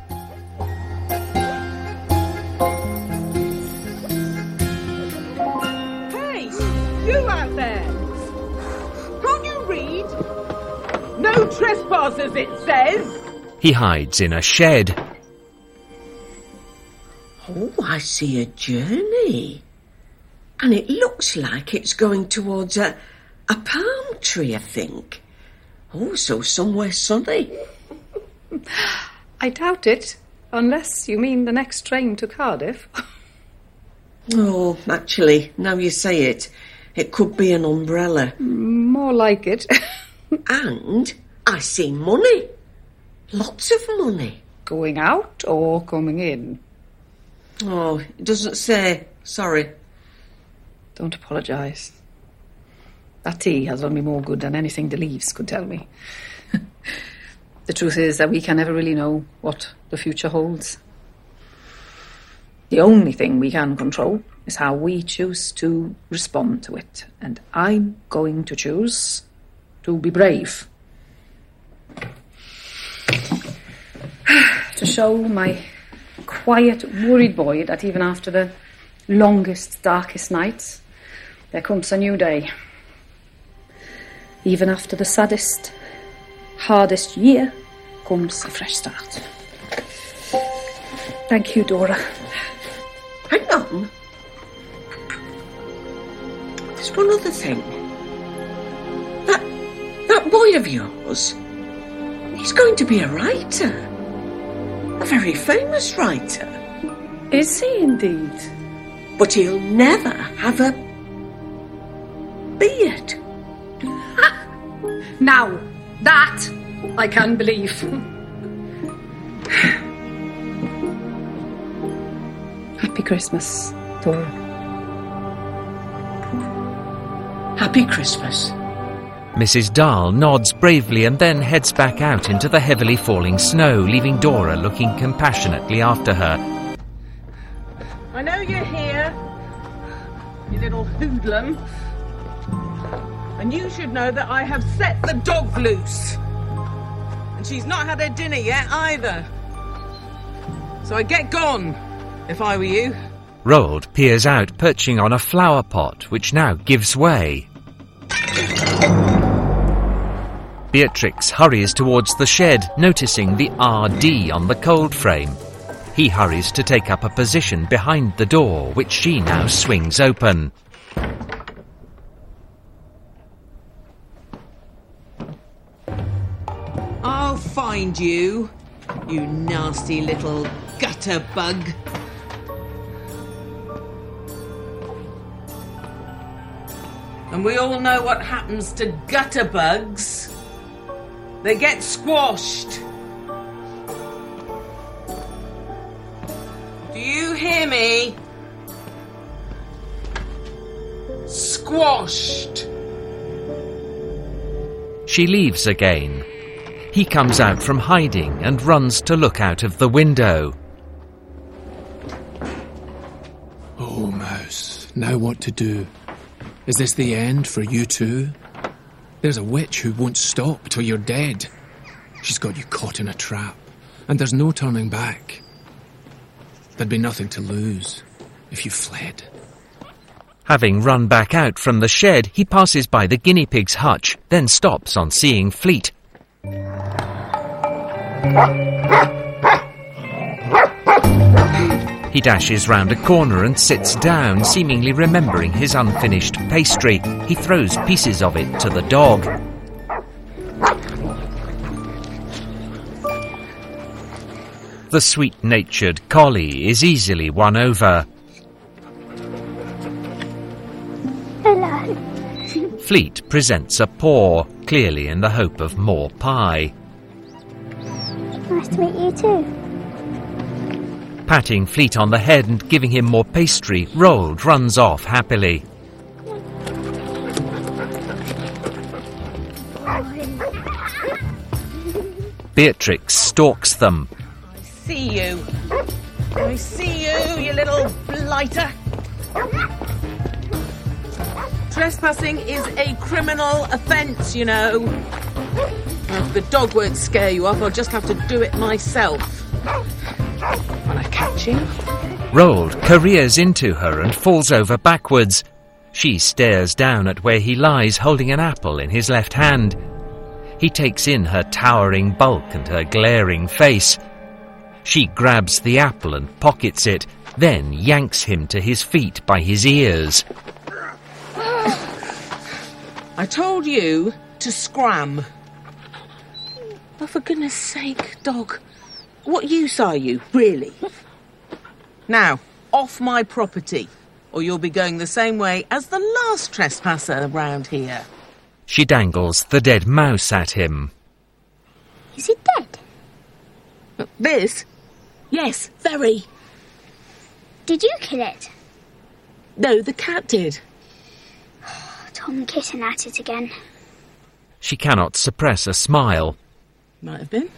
trespassers, it says. He hides in a shed. Oh, I see a journey. And it looks like it's going towards a, a palm tree, I think. Oh, so somewhere sunny. I doubt it, unless you mean the next train to Cardiff. Oh, actually, now you say it, it could be an umbrella. More like it. And I see money. Lots of money. Going out or coming in? Oh, it doesn't say. Sorry. Don't apologise. That tea has done me more good than anything the leaves could tell me. The truth is that we can never really know what the future holds. The only thing we can control is how we choose to respond to it. And I'm going to choose to be brave. To show my quiet, worried boy that even after the longest, darkest nights, there comes a new day. Even after the saddest, hardest year comes a fresh start. Thank you, Dora. Hang on. There's one other thing. That, that boy of yours, he's going to be a writer. A very famous writer. Is he indeed? But he'll never have a beard. Now, that I can believe. Happy Christmas, Dora. Happy Christmas. Missus Dahl nods bravely and then heads back out into the heavily falling snow, leaving Dora looking compassionately after her. I know you're here, you little hoodlum. And you should know that I have set the dog loose. And she's not had her dinner yet either. So I'd get gone, if I were you. Roald peers out, perching on a flower pot, which now gives way. Beatrix hurries towards the shed, noticing the R D on the cold frame. He hurries to take up a position behind the door, which she now swings open. I'll find you, you nasty little gutter bug. And we all know what happens to gutter bugs. They get squashed. Do you hear me? Squashed. She leaves again. He comes out from hiding and runs to look out of the window. Oh, Mouse, now what to do? Is this the end for you too? There's a witch who won't stop till you're dead. She's got you caught in a trap, and there's no turning back. There'd be nothing to lose if you fled. Having run back out from the shed, he passes by the guinea pig's hutch, then stops on seeing Fleet. He dashes round a corner and sits down, seemingly remembering his unfinished pastry. He throws pieces of it to the dog. The sweet-natured collie is easily won over. Hello. Fleet presents a paw, clearly in the hope of more pie. Nice to meet you too. Patting Fleet on the head and giving him more pastry, Roald runs off happily. Beatrix stalks them. I see you. I see you, you little blighter. Trespassing is a criminal offence, you know. If the dog won't scare you off, I'll just have to do it myself. When I catch you. Roald careers into her and falls over backwards. She stares down at where he lies, holding an apple in his left hand. He takes in her towering bulk and her glaring face. She grabs the apple and pockets it, then yanks him to his feet by his ears. I told you to scram. Oh, for goodness sake, dog. What use are you, really? Now, off my property, or you'll be going the same way as the last trespasser round here. She dangles the dead mouse at him. Is it dead? This? Yes, very. Did you kill it? No, the cat did. Tom kissing at it again. She cannot suppress a smile. Might have been.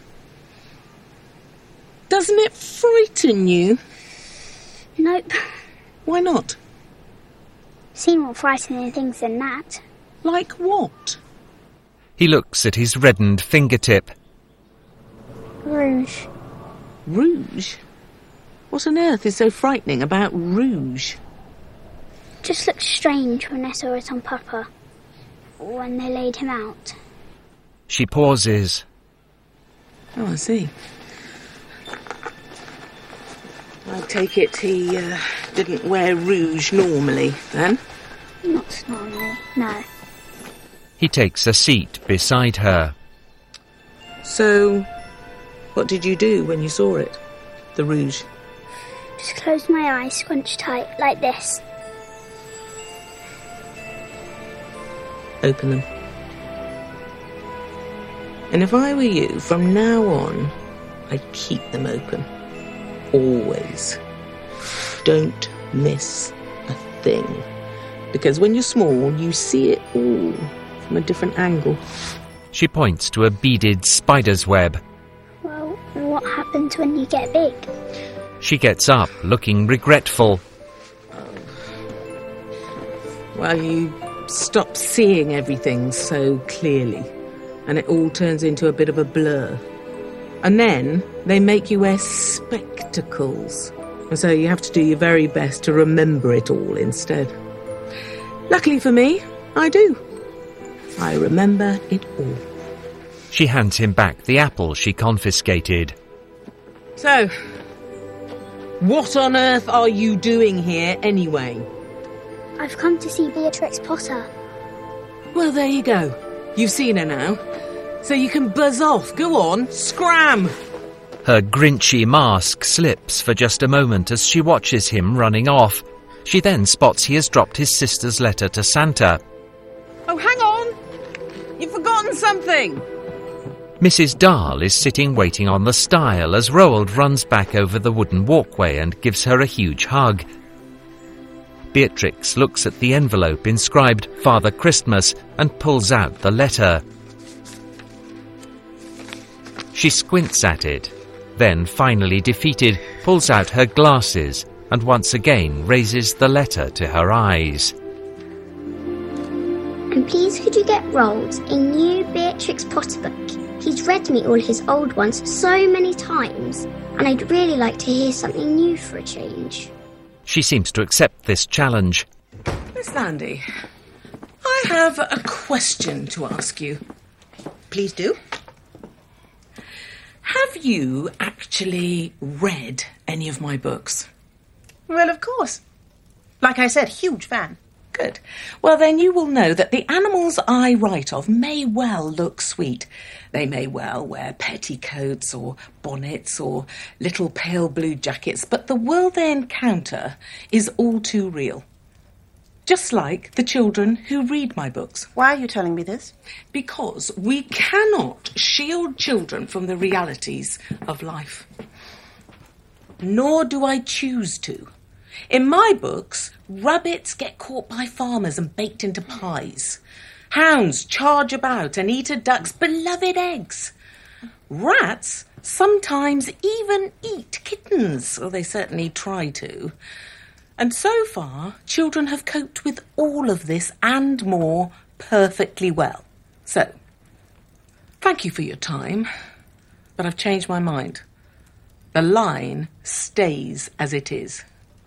Doesn't it frighten you? Nope. Why not? Seen more frightening things than that. Like what? He looks at his reddened fingertip. Rouge. Rouge? What on earth is so frightening about rouge? Just looked strange when I saw it on Papa. When they laid him out. She pauses. Oh, I see. I take it he uh, didn't wear rouge normally, then? Not normally, no. He takes a seat beside her. So, what did you do when you saw it? The rouge? Just closed my eyes, scrunched tight, like this. Open them. And if I were you, from now on, I'd keep them open. Always. Don't miss a thing. Because when you're small, you see it all from a different angle. She points to a beaded spider's web. Well, what happens when you get big? She gets up, looking regretful. Well, you stop seeing everything so clearly, and it all turns into a bit of a blur. And then they make you wear spectacles. And so you have to do your very best to remember it all instead. Luckily for me, I do. I remember it all. She hands him back the apple she confiscated. So, what on earth are you doing here anyway? I've come to see Beatrix Potter. Well, there you go. You've seen her now. So you can buzz off. Go on, scram! Her grinchy mask slips for just a moment as she watches him running off. She then spots he has dropped his sister's letter to Santa. Oh, hang on! You've forgotten something! Missus Dahl is sitting waiting on the stile as Roald runs back over the wooden walkway and gives her a huge hug. Beatrix looks at the envelope inscribed Father Christmas and pulls out the letter. She squints at it, then, finally defeated, pulls out her glasses and once again raises the letter to her eyes. And please could you get Roald a new Beatrix Potter book? He's read me all his old ones so many times, and I'd really like to hear something new for a change. She seems to accept this challenge. Miss Landy, I have a question to ask you. Please do. Have you actually read any of my books? Well, of course. Like I said, huge fan. Good. Well, then you will know that the animals I write of may well look sweet. They may well wear petticoats or bonnets or little pale blue jackets, but the world they encounter is all too real. Just like the children who read my books. Why are you telling me this? Because we cannot shield children from the realities of life. Nor do I choose to. In my books, rabbits get caught by farmers and baked into pies. Hounds charge about and eat a duck's beloved eggs. Rats sometimes even eat kittens, or they certainly try to. And so far, children have coped with all of this and more perfectly well. So, thank you for your time, but I've changed my mind. The line stays as it is.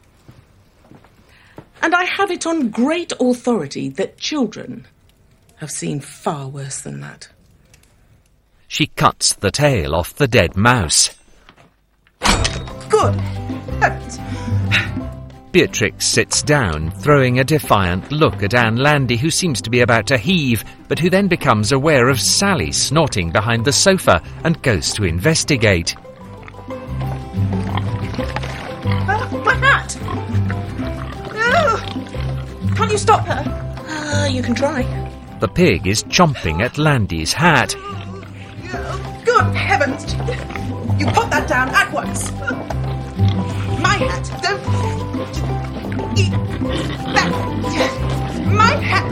And I have it on great authority that children have seen far worse than that. She cuts the tail off the dead mouse. Good heavens! Beatrix sits down, throwing a defiant look at Anne Landy, who seems to be about to heave, but who then becomes aware of Sally snorting behind the sofa and goes to investigate. Uh, my hat! Oh, can't you stop her? Uh, you can try. The pig is chomping at Landy's hat. Good heavens! You put that down at once. My hat. Don't eat that. My hat.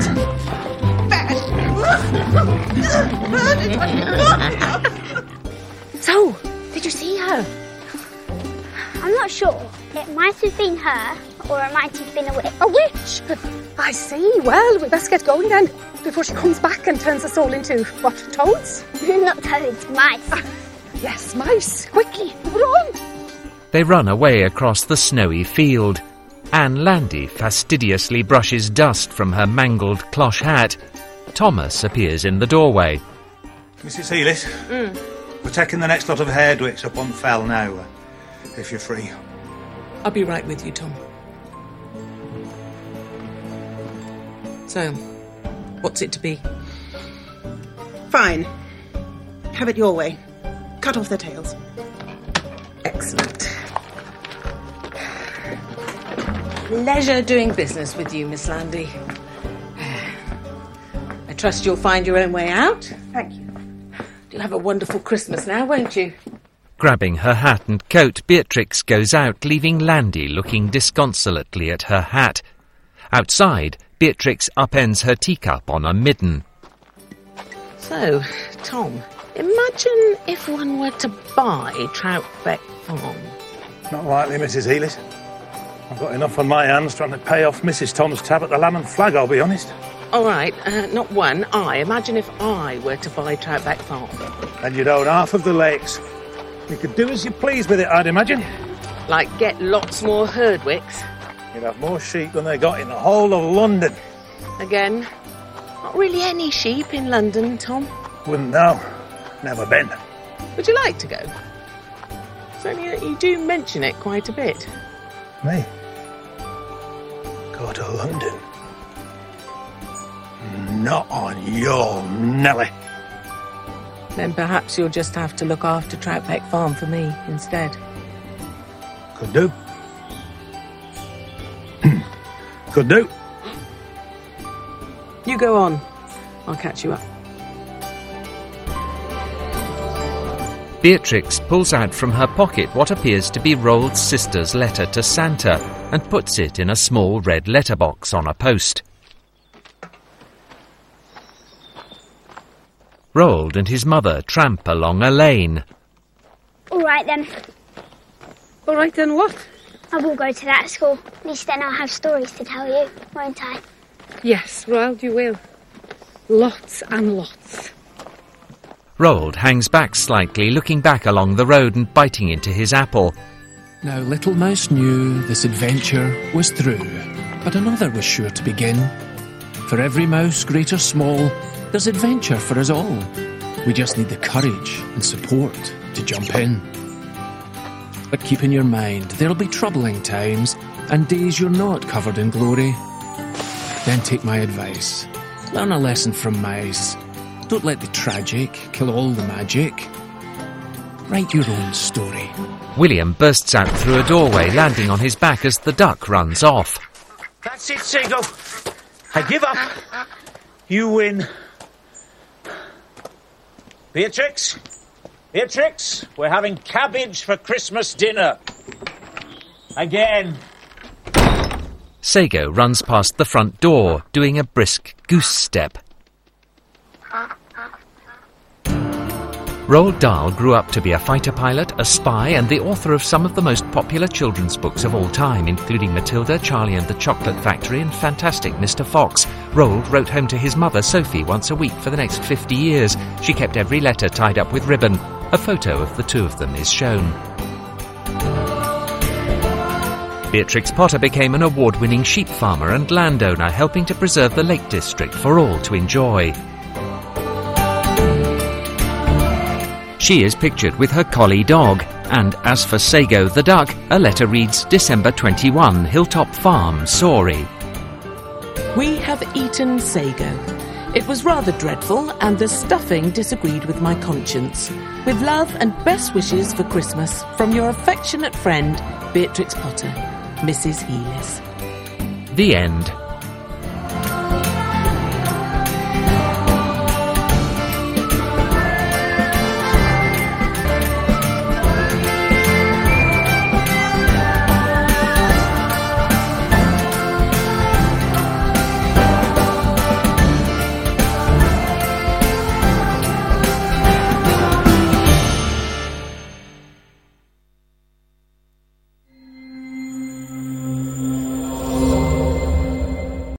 Bad. So, did you see her? I'm not sure. It might have been her, or it might have been a witch. A witch? I see. Well, we best get going then, before she comes back and turns us all into, what, toads? Not toads, mice. Ah, yes, mice. Quickly, run! They run away across the snowy field. Anne Landy fastidiously brushes dust from her mangled cloche hat. Thomas appears in the doorway. Missus Healis, Mm. we're taking the next lot of Hairdwicks up on Fell now, uh, if you're free. I'll be right with you, Tom. So, what's it to be? Fine. Have it your way. Cut off their tails. Excellent. Pleasure doing business with you, Miss Landy. I trust you'll find your own way out. Thank you. You'll have a wonderful Christmas now, won't you? Grabbing her hat and coat, Beatrix goes out, leaving Landy looking disconsolately at her hat. Outside, Beatrix upends her teacup on a midden. So, Tom, imagine if one were to buy Troutbeck Farm. Not likely, Missus Healis. I've got enough on my hands trying to pay off Missus Tom's tab at the Lamb and Flag, I'll be honest. All right, uh, not one, I. Imagine if I were to buy Troutbeck Farm. And you'd own half of the lakes. You could do as you please with it, I'd imagine. Like get lots more Herdwicks. You'd have more sheep than they got in the whole of London. Again, not really any sheep in London, Tom. Wouldn't know. Never been. Would you like to go? It's only that you do mention it quite a bit. Me? Go to London? Not on your Nelly. Then perhaps you'll just have to look after Troutbeck Farm for me instead. Could do. Could do. You go on. I'll catch you up. Beatrix pulls out from her pocket what appears to be Roald's sister's letter to Santa and puts it in a small red letterbox on a post. Roald and his mother tramp along a lane. All right then. All right then, what? I will go to that school. At least then I'll have stories to tell you, won't I? Yes, Roald, you will. Lots and lots. Roald hangs back slightly, looking back along the road and biting into his apple. Now Little Mouse knew this adventure was through, but another was sure to begin. For every mouse, great or small, there's adventure for us all. We just need the courage and support to jump in. But keep in your mind, there'll be troubling times and days you're not covered in glory. Then take my advice. Learn a lesson from mice. Don't let the tragic kill all the magic. Write your own story. William bursts out through a doorway, landing on his back as the duck runs off. That's it, Seagull. I give up. You win. Beatrix? Beatrix, we're having cabbage for Christmas dinner. Again. Sago runs past the front door, doing a brisk goose step. Roald Dahl grew up to be a fighter pilot, a spy, and the author of some of the most popular children's books of all time, including Matilda, Charlie and the Chocolate Factory, and Fantastic Mister Fox. Roald wrote home to his mother, Sophie, once a week for the next fifty years. She kept every letter tied up with ribbon. A photo of the two of them is shown. Beatrix Potter became an award-winning sheep farmer and landowner, helping to preserve the Lake District for all to enjoy. She is pictured with her collie dog, and as for Sago the duck, a letter reads December twenty-first, Hilltop Farm, Sorry. We have eaten sago. It was rather dreadful, and the stuffing disagreed with my conscience. With love and best wishes for Christmas from your affectionate friend, Beatrix Potter, Missus Healis. The end.